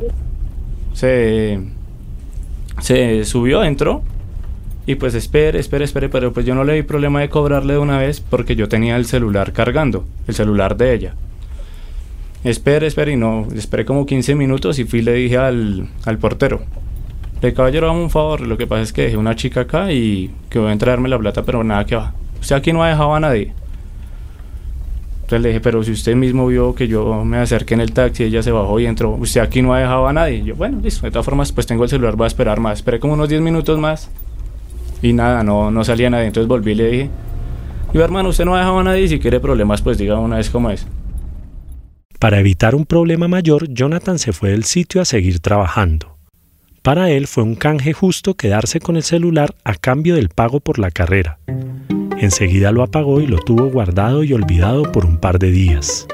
Se subió, entró y pues espere, pero pues yo no le vi problema de cobrarle de una vez porque yo tenía el celular cargando, el celular de ella. Espere y no, esperé como 15 minutos y fui y le dije al portero, caballero, dame un favor, lo que pasa es que dejé una chica acá y que voy a traerme la plata, pero nada que va. Usted aquí no ha dejado a nadie. Entonces le dije, pero si usted mismo vio que yo me acerqué en el taxi, ella se bajó y entró, usted aquí no ha dejado a nadie. Yo, bueno, listo, de todas formas, pues tengo el celular, voy a esperar más. Esperé como unos 10 minutos más y nada, no salía nadie. Entonces volví y le dije, hermano, usted no ha dejado a nadie y si quiere problemas, pues diga una vez cómo es. Para evitar un problema mayor, Jonathan se fue del sitio a seguir trabajando. Para él fue un canje justo quedarse con el celular a cambio del pago por la carrera. Enseguida lo apagó y lo tuvo guardado y olvidado por un par de días.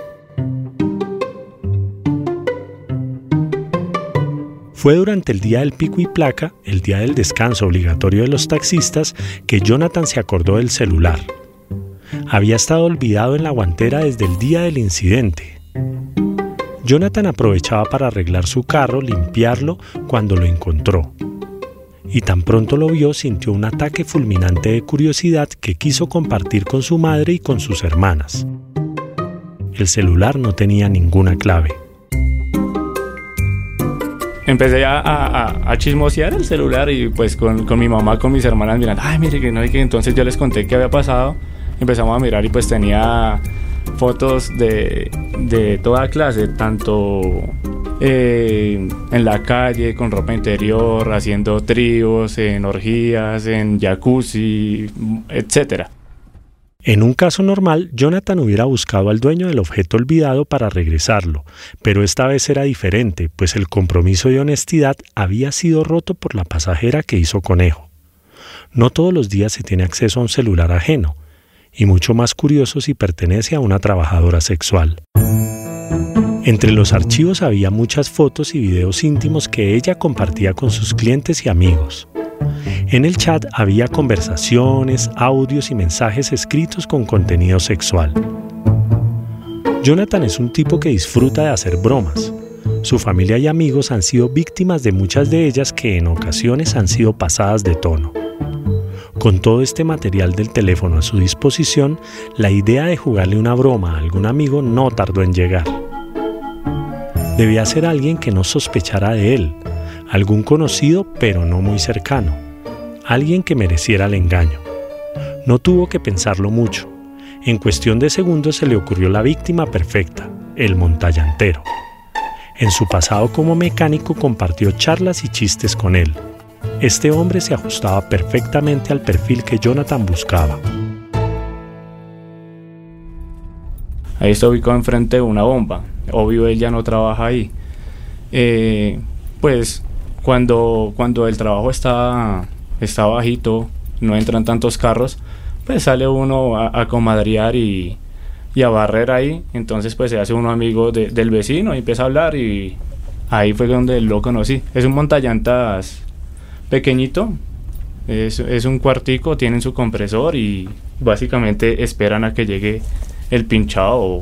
Fue durante el día del pico y placa, el día del descanso obligatorio de los taxistas, que Jonathan se acordó del celular. Había estado olvidado en la guantera desde el día del incidente. Jonathan aprovechaba para arreglar su carro, limpiarlo, cuando lo encontró. Y tan pronto lo vio, sintió un ataque fulminante de curiosidad que quiso compartir con su madre y con sus hermanas. El celular no tenía ninguna clave. Empecé a chismosear el celular y pues con mi mamá, con mis hermanas mirando, ay, mire que no hay que. Entonces yo les conté qué había pasado, empezamos a mirar y pues tenía fotos de toda clase, tanto en la calle, con ropa interior, haciendo tríos, en orgías, en jacuzzi, etc. En un caso normal, Jonathan hubiera buscado al dueño del objeto olvidado para regresarlo, pero esta vez era diferente, pues el compromiso de honestidad había sido roto por la pasajera que hizo conejo. No todos los días se tiene acceso a un celular ajeno, y mucho más curioso si pertenece a una trabajadora sexual. Entre los archivos había muchas fotos y videos íntimos que ella compartía con sus clientes y amigos. En el chat había conversaciones, audios y mensajes escritos con contenido sexual. Jonathan es un tipo que disfruta de hacer bromas. Su familia y amigos han sido víctimas de muchas de ellas que en ocasiones han sido pasadas de tono. Con todo este material del teléfono a su disposición, la idea de jugarle una broma a algún amigo no tardó en llegar. Debía ser alguien que no sospechara de él, algún conocido pero no muy cercano, alguien que mereciera el engaño. No tuvo que pensarlo mucho. En cuestión de segundos se le ocurrió la víctima perfecta, el montallantero. En su pasado como mecánico compartió charlas y chistes con él. Este hombre se ajustaba perfectamente al perfil que Jonathan buscaba. Ahí está ubicado enfrente de una bomba. Obvio, él ya no trabaja ahí. Pues cuando el trabajo está bajito, no entran tantos carros, pues sale uno a comadrear y a barrer ahí. Entonces pues se hace uno amigo del vecino y empieza a hablar y ahí fue donde lo conocí. Es un montallantas pequeñito, es un cuartico, tienen su compresor y básicamente esperan a que llegue el pinchado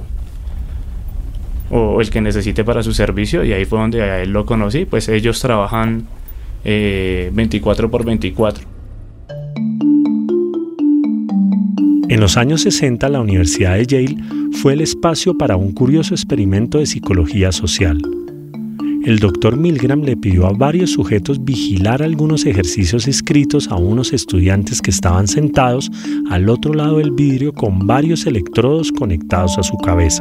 o el que necesite para su servicio, y ahí fue donde a él lo conocí. Pues ellos trabajan 24/24. En los años 60, la Universidad de Yale fue el espacio para un curioso experimento de psicología social. el doctor Milgram le pidió a varios sujetos vigilar algunos ejercicios escritos a unos estudiantes que estaban sentados al otro lado del vidrio con varios electrodos conectados a su cabeza.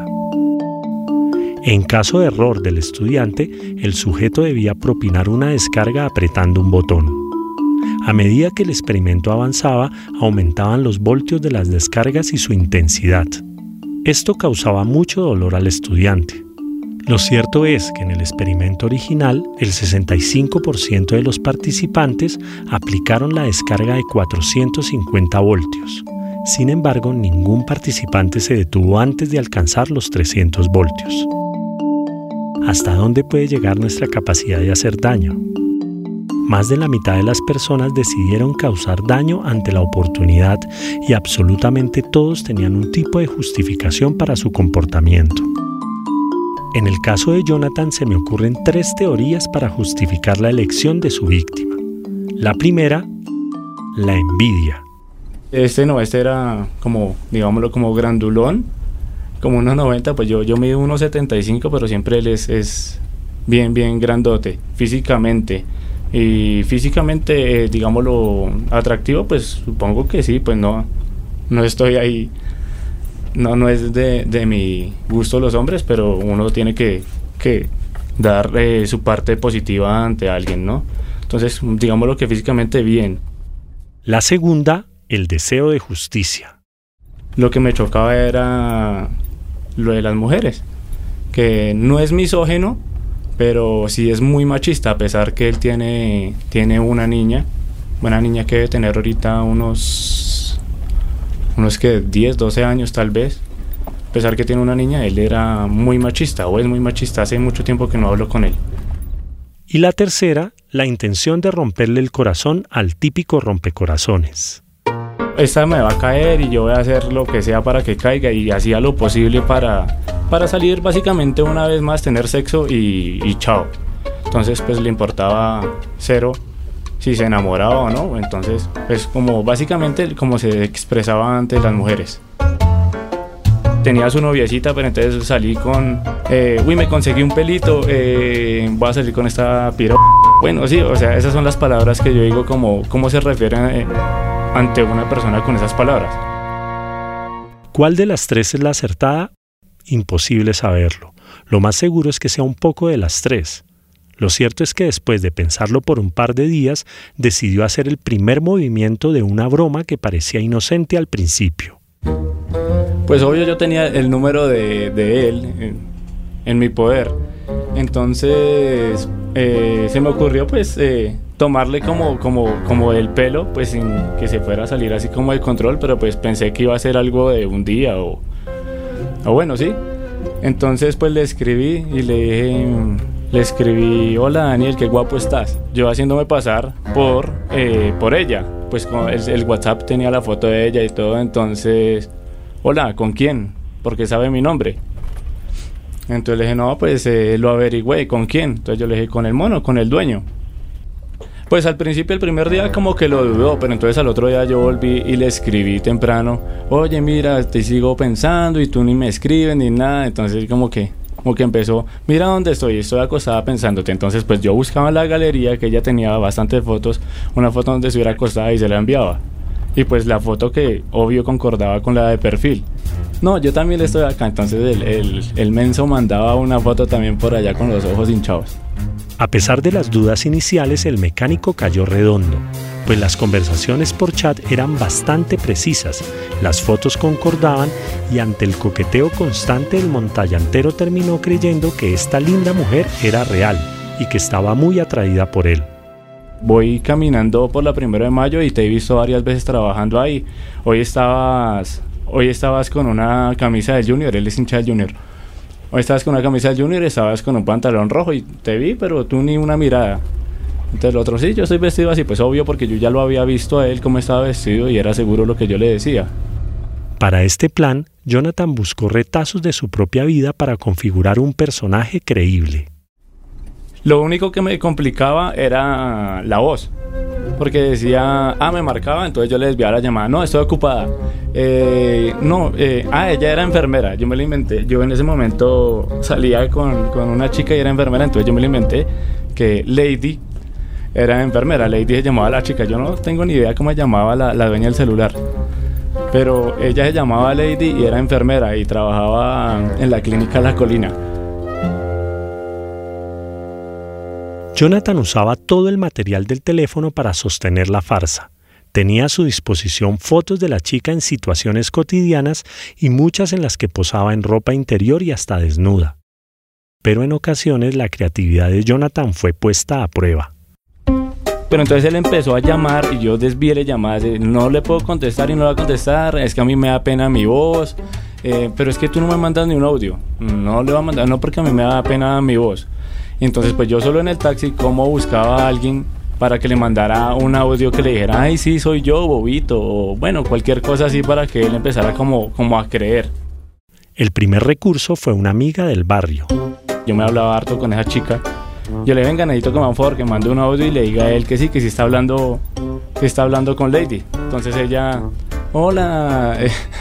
En caso de error del estudiante, el sujeto debía propinar una descarga apretando un botón. A medida que el experimento avanzaba, aumentaban los voltios de las descargas y su intensidad. Esto causaba mucho dolor al estudiante. Lo cierto es que en el experimento original, el 65% de los participantes aplicaron la descarga de 450 voltios. Sin embargo, ningún participante se detuvo antes de alcanzar los 300 voltios. ¿Hasta dónde puede llegar nuestra capacidad de hacer daño? Más de la mitad de las personas decidieron causar daño ante la oportunidad y absolutamente todos tenían un tipo de justificación para su comportamiento. En el caso de Jonathan se me ocurren 3 teorías para justificar la elección de su víctima. La primera, la envidia. Este era como, digámoslo, como grandulón, como 1,90, pues yo mido 1,75, pero siempre él es bien grandote, físicamente. Y físicamente, digámoslo, atractivo, pues supongo que sí, pues no estoy ahí. No es de mi gusto los hombres, pero uno tiene que dar su parte positiva ante alguien, ¿no? Entonces, digámoslo que físicamente bien. La segunda, el deseo de justicia. Lo que me chocaba era lo de las mujeres, que no es misógino, pero sí es muy machista, a pesar que él tiene una niña que debe tener ahorita unos que 10, 12 años tal vez. A pesar que tiene una niña, él era muy machista, o es muy machista. Hace mucho tiempo que no hablo con él. Y la tercera, la intención de romperle el corazón al típico rompecorazones. Esta me va a caer y yo voy a hacer lo que sea para que caiga, y hacía lo posible para salir básicamente una vez más, tener sexo y chao. Entonces pues le importaba cero si se enamoraba o no. Entonces pues como básicamente como se expresaba ante las mujeres. Tenía su noviecita, pero entonces salí con me conseguí un pelito, voy a salir con esta piro. Bueno, sí, o sea, esas son las palabras que yo digo, cómo se refieren ante una persona con esas palabras. ¿Cuál de las 3 es la acertada? Imposible saberlo. Lo más seguro es que sea un poco de las 3. Lo cierto es que después de pensarlo por un par de días, decidió hacer el primer movimiento de una broma que parecía inocente al principio. Pues obvio yo tenía el número de él en mi poder. Entonces se me ocurrió pues tomarle como el pelo, pues sin que se fuera a salir así como de control, pero pues pensé que iba a ser algo de un día o bueno, sí. Entonces pues le escribí y le escribí: hola Daniel, qué guapo estás. Yo haciéndome pasar por ella, pues el WhatsApp tenía la foto de ella y todo. Entonces, hola, ¿con quién? Porque sabe mi nombre. Entonces le dije: no, pues lo averigüé, ¿con quién? Entonces yo le dije: con el mono, con el dueño. Pues al principio, el primer día como que lo dudó, pero entonces al otro día yo volví y le escribí temprano: oye, mira, te sigo pensando y tú ni me escribes ni nada. Entonces como que empezó: mira dónde estoy acostada pensándote. Entonces pues yo buscaba en la galería, que ella tenía bastantes fotos, una foto donde estuviera acostada, y se la enviaba. Y pues la foto que obvio concordaba con la de perfil. No, yo también estoy acá. Entonces el menso mandaba una foto también por allá con los ojos hinchados. A pesar de las dudas iniciales, el mecánico cayó redondo, pues las conversaciones por chat eran bastante precisas, las fotos concordaban, y ante el coqueteo constante el montallantero terminó creyendo que esta linda mujer era real y que estaba muy atraída por él. Voy caminando por la 1 de Mayo y te he visto varias veces trabajando ahí. Hoy estabas con una camisa del Junior, él es hincha del Junior. Hoy estabas con una camisa del Junior, estabas con un pantalón rojo y te vi, pero tú ni una mirada. Entonces el otro: sí, yo estoy vestido así. Pues obvio, porque yo ya lo había visto a él cómo estaba vestido y era seguro lo que yo le decía. Para este plan, Jonathan buscó retazos de su propia vida para configurar un personaje creíble. Lo único que me complicaba era la voz. porque decía, me marcaba, entonces yo le desviaba la llamada, no, estoy ocupada. Ella era enfermera, yo me lo inventé. Yo en ese momento salía con una chica y era enfermera, entonces yo me lo inventé que Lady era enfermera. Lady se llamaba la chica, yo no tengo ni idea cómo se llamaba la dueña del celular, pero ella se llamaba Lady y era enfermera y trabajaba en la clínica La Colina. Jonathan usaba todo el material del teléfono para sostener la farsa. Tenía a su disposición fotos de la chica en situaciones cotidianas y muchas en las que posaba en ropa interior y hasta desnuda. Pero en ocasiones la creatividad de Jonathan fue puesta a prueba. Pero entonces él empezó a llamar y yo desvié llamadas. No le puedo contestar y no le va a contestar. Es que a mí me da pena mi voz. Pero es que tú no me mandas ni un audio. No le va a mandar, no, porque a mí me da pena mi voz. Entonces pues yo solo en el taxi como buscaba a alguien para que le mandara un audio que le dijera, ay sí, soy yo, bobito, o bueno, cualquier cosa así para que él empezara como a creer. El primer recurso fue una amiga del barrio. Yo me hablaba harto con esa chica. Yo le venga, necesito que me haga un favor, que mande un audio y le diga a él que sí está hablando con Lady. Entonces ella, hola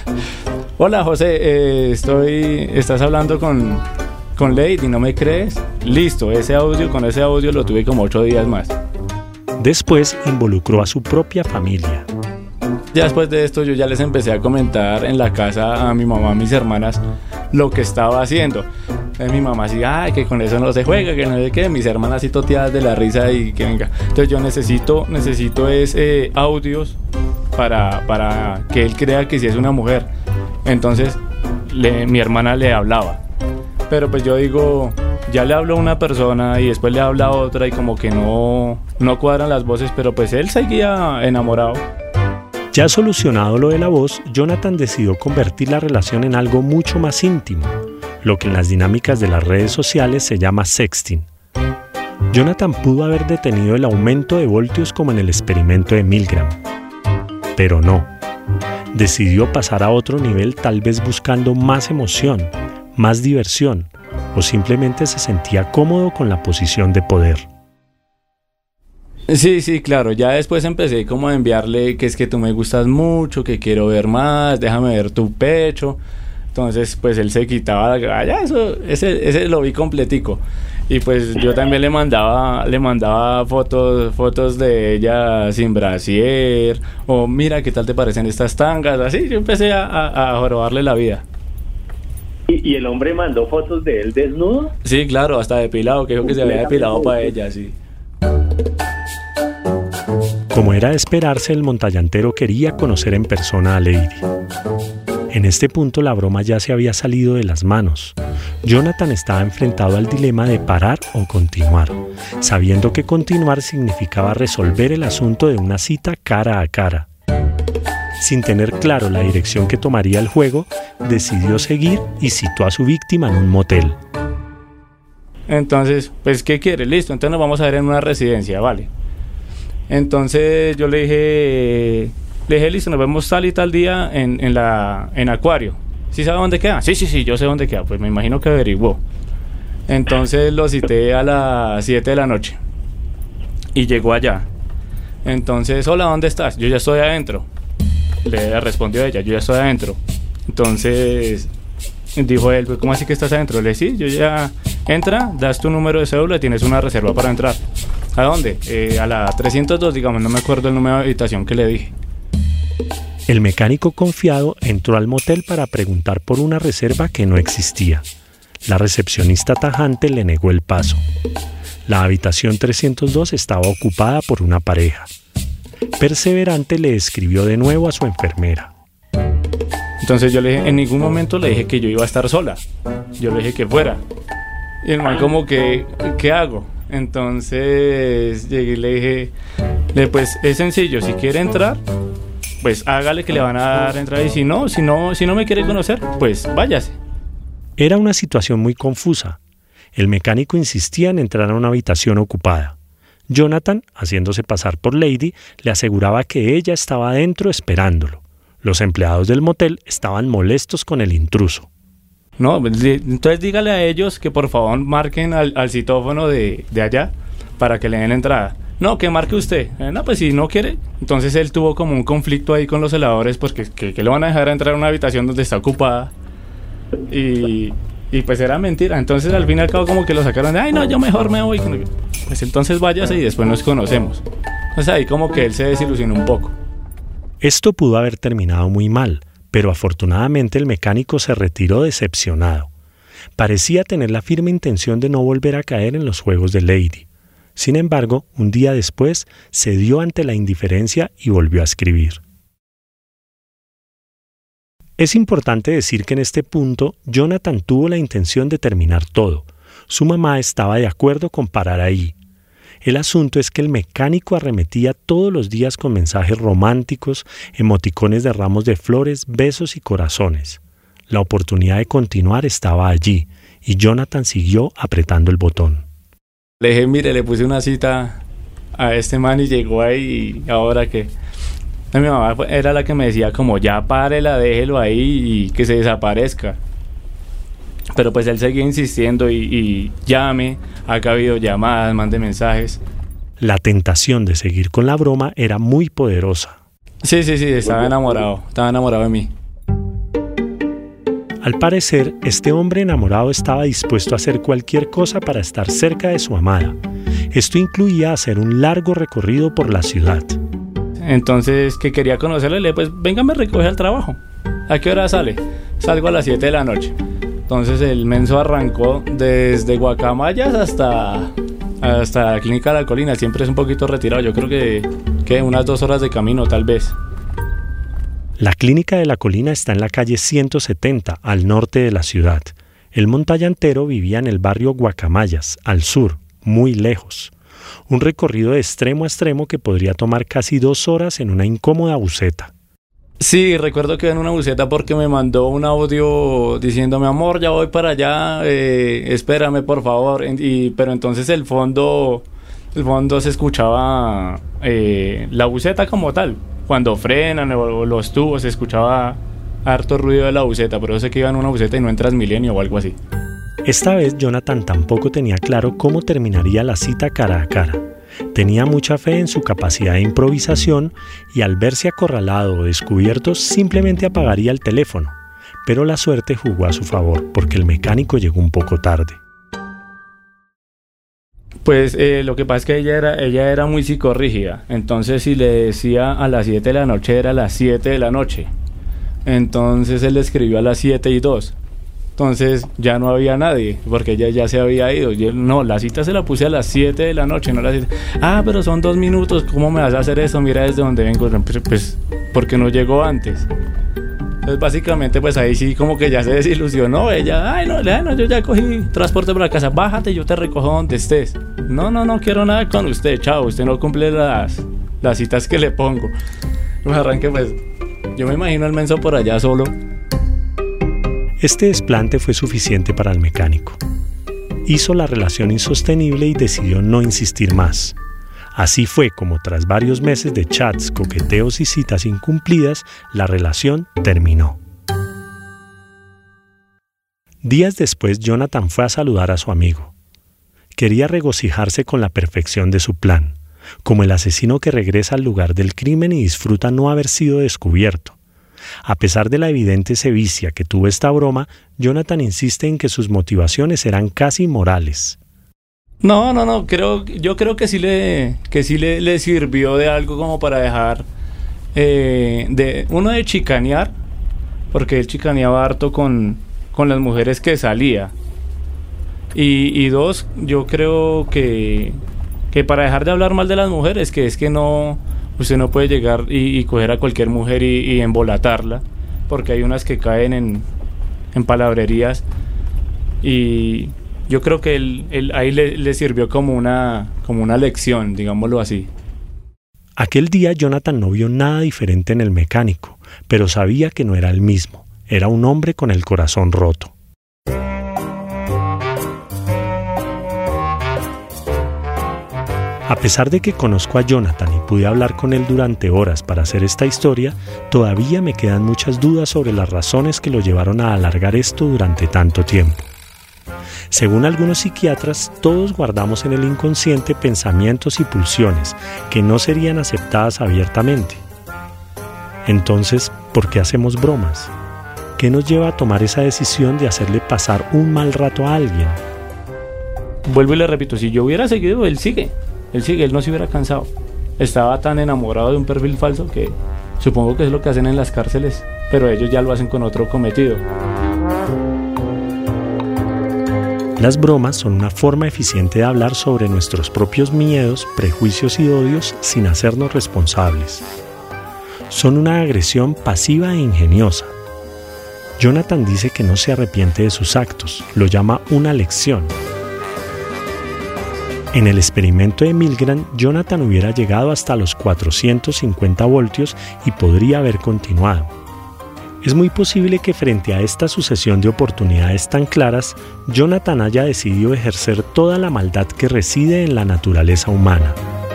José, estás hablando con Lady, ¿no me crees? Listo, con ese audio lo tuve como 8 días más. Después involucró a su propia familia. Ya después de esto yo ya les empecé a comentar en la casa a mi mamá, a mis hermanas, lo que estaba haciendo. Mi mamá así, que con eso no se juega, que no sé qué. Mis hermanas así toteadas de la risa y que venga. Entonces yo necesito audios para que él crea que sí es una mujer. Entonces mi hermana le hablaba. Pero pues yo digo, ya le habló una persona y después le habla otra y como que no cuadran las voces, pero pues él seguía enamorado. Ya solucionado lo de la voz, Jonathan decidió convertir la relación en algo mucho más íntimo, lo que en las dinámicas de las redes sociales se llama sexting. Jonathan pudo haber detenido el aumento de voltios como en el experimento de Milgram, pero no. Decidió pasar a otro nivel, tal vez buscando más emoción, más diversión, o simplemente se sentía cómodo con la posición de poder. Sí, claro, ya después empecé como a enviarle que es que tú me gustas mucho, que quiero ver más, déjame ver tu pecho. Entonces pues él se quitaba, ese lo vi completico. Y pues yo también le mandaba fotos de ella sin brasier, o mira qué tal te parecen estas tangas, así yo empecé a jorobarle la vida. ¿Y el hombre mandó fotos de él desnudo? Sí, claro, hasta depilado, que dijo que se había depilado para ella, sí. Como era de esperarse, el montallantero quería conocer en persona a Lady. En este punto la broma ya se había salido de las manos. Jonathan estaba enfrentado al dilema de parar o continuar, sabiendo que continuar significaba resolver el asunto de una cita cara a cara. Sin tener claro la dirección que tomaría el juego, decidió seguir y citó a su víctima en un motel. Entonces, pues, ¿qué quiere? Listo, entonces nos vamos a ver en una residencia, vale. Entonces yo le dije, listo, nos vemos tal y tal día en Acuario. ¿Sí sabe dónde queda? Sí, yo sé dónde queda, pues me imagino que averiguó. Entonces lo cité a las 7 de la noche y llegó allá. Entonces, hola, ¿dónde estás? Yo ya estoy adentro. Le respondió ella, yo ya estoy adentro. Entonces dijo él, pues, ¿cómo así que estás adentro? Le dije, sí, yo ya... Entra, das tu número de cédula y tienes una reserva para entrar. ¿A dónde? A la 302, digamos, no me acuerdo el número de habitación que le dije. El mecánico confiado entró al motel para preguntar por una reserva que no existía. La recepcionista tajante le negó el paso. La habitación 302 estaba ocupada por una pareja. Perseverante le escribió de nuevo a su enfermera. Entonces yo le dije, en ningún momento le dije que yo iba a estar sola. Yo le dije que fuera. Y el man como que, ¿qué hago? Entonces llegué y le dije, pues es sencillo, si quiere entrar, pues hágale que le van a dar entrada, y si no me quiere conocer, pues váyase. Era una situación muy confusa. El mecánico insistía en entrar a una habitación ocupada. Jonathan, haciéndose pasar por Lady, le aseguraba que ella estaba adentro esperándolo. Los empleados del motel estaban molestos con el intruso. No, entonces dígale a ellos que por favor marquen al citófono de allá para que le den entrada. no, que marque usted. No, pues si no quiere. Entonces él tuvo como un conflicto ahí con los celadores, porque que lo van a dejar entrar a una habitación donde está ocupada. Y pues era mentira. Entonces al fin y al cabo como que lo sacaron de, ay no, yo mejor me voy. Pues entonces váyase y después nos conocemos. Entonces ahí como que él se desilusionó un poco. Esto pudo haber terminado muy mal, pero afortunadamente el mecánico se retiró decepcionado. Parecía tener la firme intención de no volver a caer en los juegos de Lady. Sin embargo, un día después cedió ante la indiferencia y volvió a escribir. Es importante decir que en este punto Jonathan tuvo la intención de terminar todo. Su mamá estaba de acuerdo con parar ahí. El asunto es que el mecánico arremetía todos los días con mensajes románticos, emoticones de ramos de flores, besos y corazones. La oportunidad de continuar estaba allí y Jonathan siguió apretando el botón. Le dije, mire, le puse una cita a este man y llegó ahí y ahora que... Mi mamá era la que me decía como ya párela, déjelo ahí y que se desaparezca. Pero pues él seguía insistiendo y llame, acá ha habido llamadas, mande mensajes. La tentación de seguir con la broma era muy poderosa. Sí, estaba enamorado de mí. Al parecer, este hombre enamorado estaba dispuesto a hacer cualquier cosa para estar cerca de su amada. Esto incluía hacer un largo recorrido por la ciudad. Entonces, que quería conocerle, pues venga, me recoge al trabajo. ¿A qué hora sale? Salgo a las 7 de la noche. Entonces el menso arrancó desde Guacamayas hasta la clínica de la colina. Siempre es un poquito retirado, yo creo que unas 2 horas de camino tal vez. La clínica de la colina está en la calle 170, al norte de la ciudad. El montallantero vivía en el barrio Guacamayas, al sur, muy lejos. Un recorrido de extremo a extremo que podría tomar casi 2 horas en una incómoda buseta. Sí, recuerdo que en una buseta porque me mandó un audio diciéndome, amor, ya voy para allá, espérame por favor. Pero entonces el fondo se escuchaba la buseta como tal. Cuando frenan o los tubos se escuchaba harto ruido de la buseta, por eso sé que iba en una buseta y no en Transmilenio o algo así. Esta vez Jonathan tampoco tenía claro cómo terminaría la cita cara a cara. Tenía mucha fe en su capacidad de improvisación y al verse acorralado o descubierto simplemente apagaría el teléfono. Pero la suerte jugó a su favor porque el mecánico llegó un poco tarde. Pues lo que pasa es que ella era muy psicorrígida. Entonces si le decía a las 7 de la noche era a las 7 de la noche. Entonces él le escribió a las 7:02. Entonces ya no había nadie, porque ella ya se había ido. No, la cita se la puse a las 7 de la noche, no la cita. Pero son 2 minutos, ¿cómo me vas a hacer eso? Mira desde donde vengo, pues, porque no llegó antes. Entonces básicamente pues ahí sí como que ya se desilusionó ella. No, yo ya cogí transporte para la casa, bájate, yo te recojo donde estés. No quiero nada con usted, chao, usted no cumple las citas que le pongo. Pues arranque pues, yo me imagino al menso por allá solo. Este desplante fue suficiente para el mecánico. Hizo la relación insostenible y decidió no insistir más. Así fue como tras varios meses de chats, coqueteos y citas incumplidas, la relación terminó. Días después, Jonathan fue a saludar a su amigo. Quería regocijarse con la perfección de su plan, como el asesino que regresa al lugar del crimen y disfruta no haber sido descubierto. A pesar de la evidente sevicia que tuvo esta broma, Jonathan insiste en que sus motivaciones eran casi morales. No, yo creo que sí le sirvió de algo como para dejar de chicanear, porque él chicaneaba harto con las mujeres que salía. Y 2, yo creo que para dejar de hablar mal de las mujeres, que es que no... Usted no puede llegar y coger a cualquier mujer y embolatarla, porque hay unas que caen en palabrerías. Y yo creo que él ahí le sirvió como una lección, digámoslo así. Aquel día Jonathan no vio nada diferente en el mecánico, pero sabía que no era el mismo. Era un hombre con el corazón roto. A pesar de que conozco a Jonathan y pude hablar con él durante horas para hacer esta historia, todavía me quedan muchas dudas sobre las razones que lo llevaron a alargar esto durante tanto tiempo. Según algunos psiquiatras, todos guardamos en el inconsciente pensamientos y pulsiones que no serían aceptadas abiertamente. Entonces, ¿por qué hacemos bromas? ¿Qué nos lleva a tomar esa decisión de hacerle pasar un mal rato a alguien? Vuelvo y le repito, si yo hubiera seguido, él sigue, él no se hubiera cansado. Estaba tan enamorado de un perfil falso que supongo que es lo que hacen en las cárceles, pero ellos ya lo hacen con otro cometido. Las bromas son una forma eficiente de hablar sobre nuestros propios miedos, prejuicios y odios sin hacernos responsables. Son una agresión pasiva e ingeniosa. Jonathan dice que no se arrepiente de sus actos, lo llama una lección. En el experimento de Milgram, Jonathan hubiera llegado hasta los 450 voltios y podría haber continuado. Es muy posible que frente a esta sucesión de oportunidades tan claras, Jonathan haya decidido ejercer toda la maldad que reside en la naturaleza humana.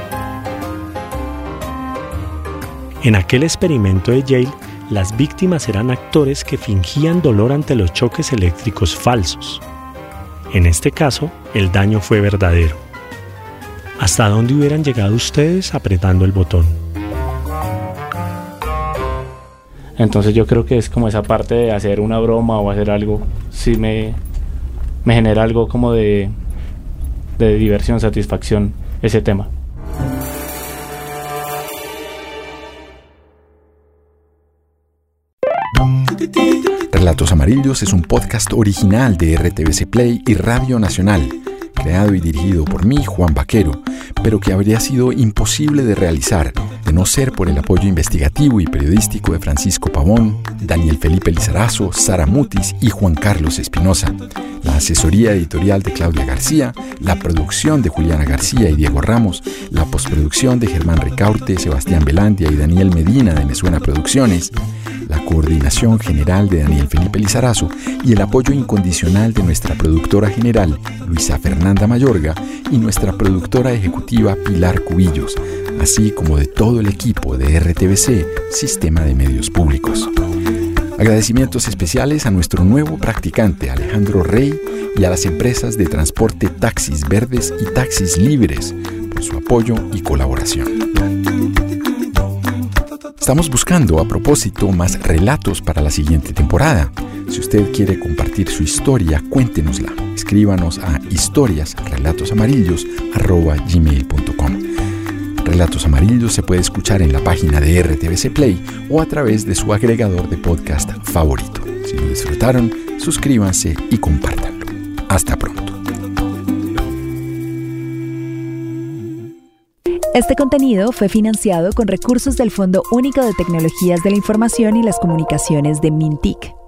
En aquel experimento de Yale, las víctimas eran actores que fingían dolor ante los choques eléctricos falsos. En este caso, el daño fue verdadero. ¿Hasta dónde hubieran llegado ustedes apretando el botón? Entonces yo creo que es como esa parte de hacer una broma o hacer algo, sí me genera algo como de diversión, satisfacción, ese tema. Relatos Amarillos es un podcast original de RTVC Play y Radio Nacional, creado y dirigido por mí, Juan Vaquero, pero que habría sido imposible de realizar de no ser por el apoyo investigativo y periodístico de Francisco Pavón, Daniel Felipe Lizarazo, Sara Mutis y Juan Carlos Espinosa, la asesoría editorial de Claudia García, la producción de Juliana García y Diego Ramos, la postproducción de Germán Ricaurte, Sebastián Belandia y Daniel Medina de Me Suena Producciones, la coordinación general de Daniel Felipe Lizarazo y el apoyo incondicional de nuestra productora general, Luisa Fernanda Mayorga, y nuestra productora ejecutiva, Pilar Cubillos, así como de todo el equipo de RTVC, Sistema de Medios Públicos. Agradecimientos especiales a nuestro nuevo practicante, Alejandro Rey, y a las empresas de transporte Taxis Verdes y Taxis Libres por su apoyo y colaboración. Estamos buscando, a propósito, más relatos para la siguiente temporada. Si usted quiere compartir su historia, cuéntenosla. Escríbanos a historiasrelatosamarillos@gmail.com. Relatos Amarillos se puede escuchar en la página de RTVC Play o a través de su agregador de podcast favorito. Si lo disfrutaron, suscríbanse y compártanlo. Hasta pronto. Este contenido fue financiado con recursos del Fondo Único de Tecnologías de la Información y las Comunicaciones de MINTIC.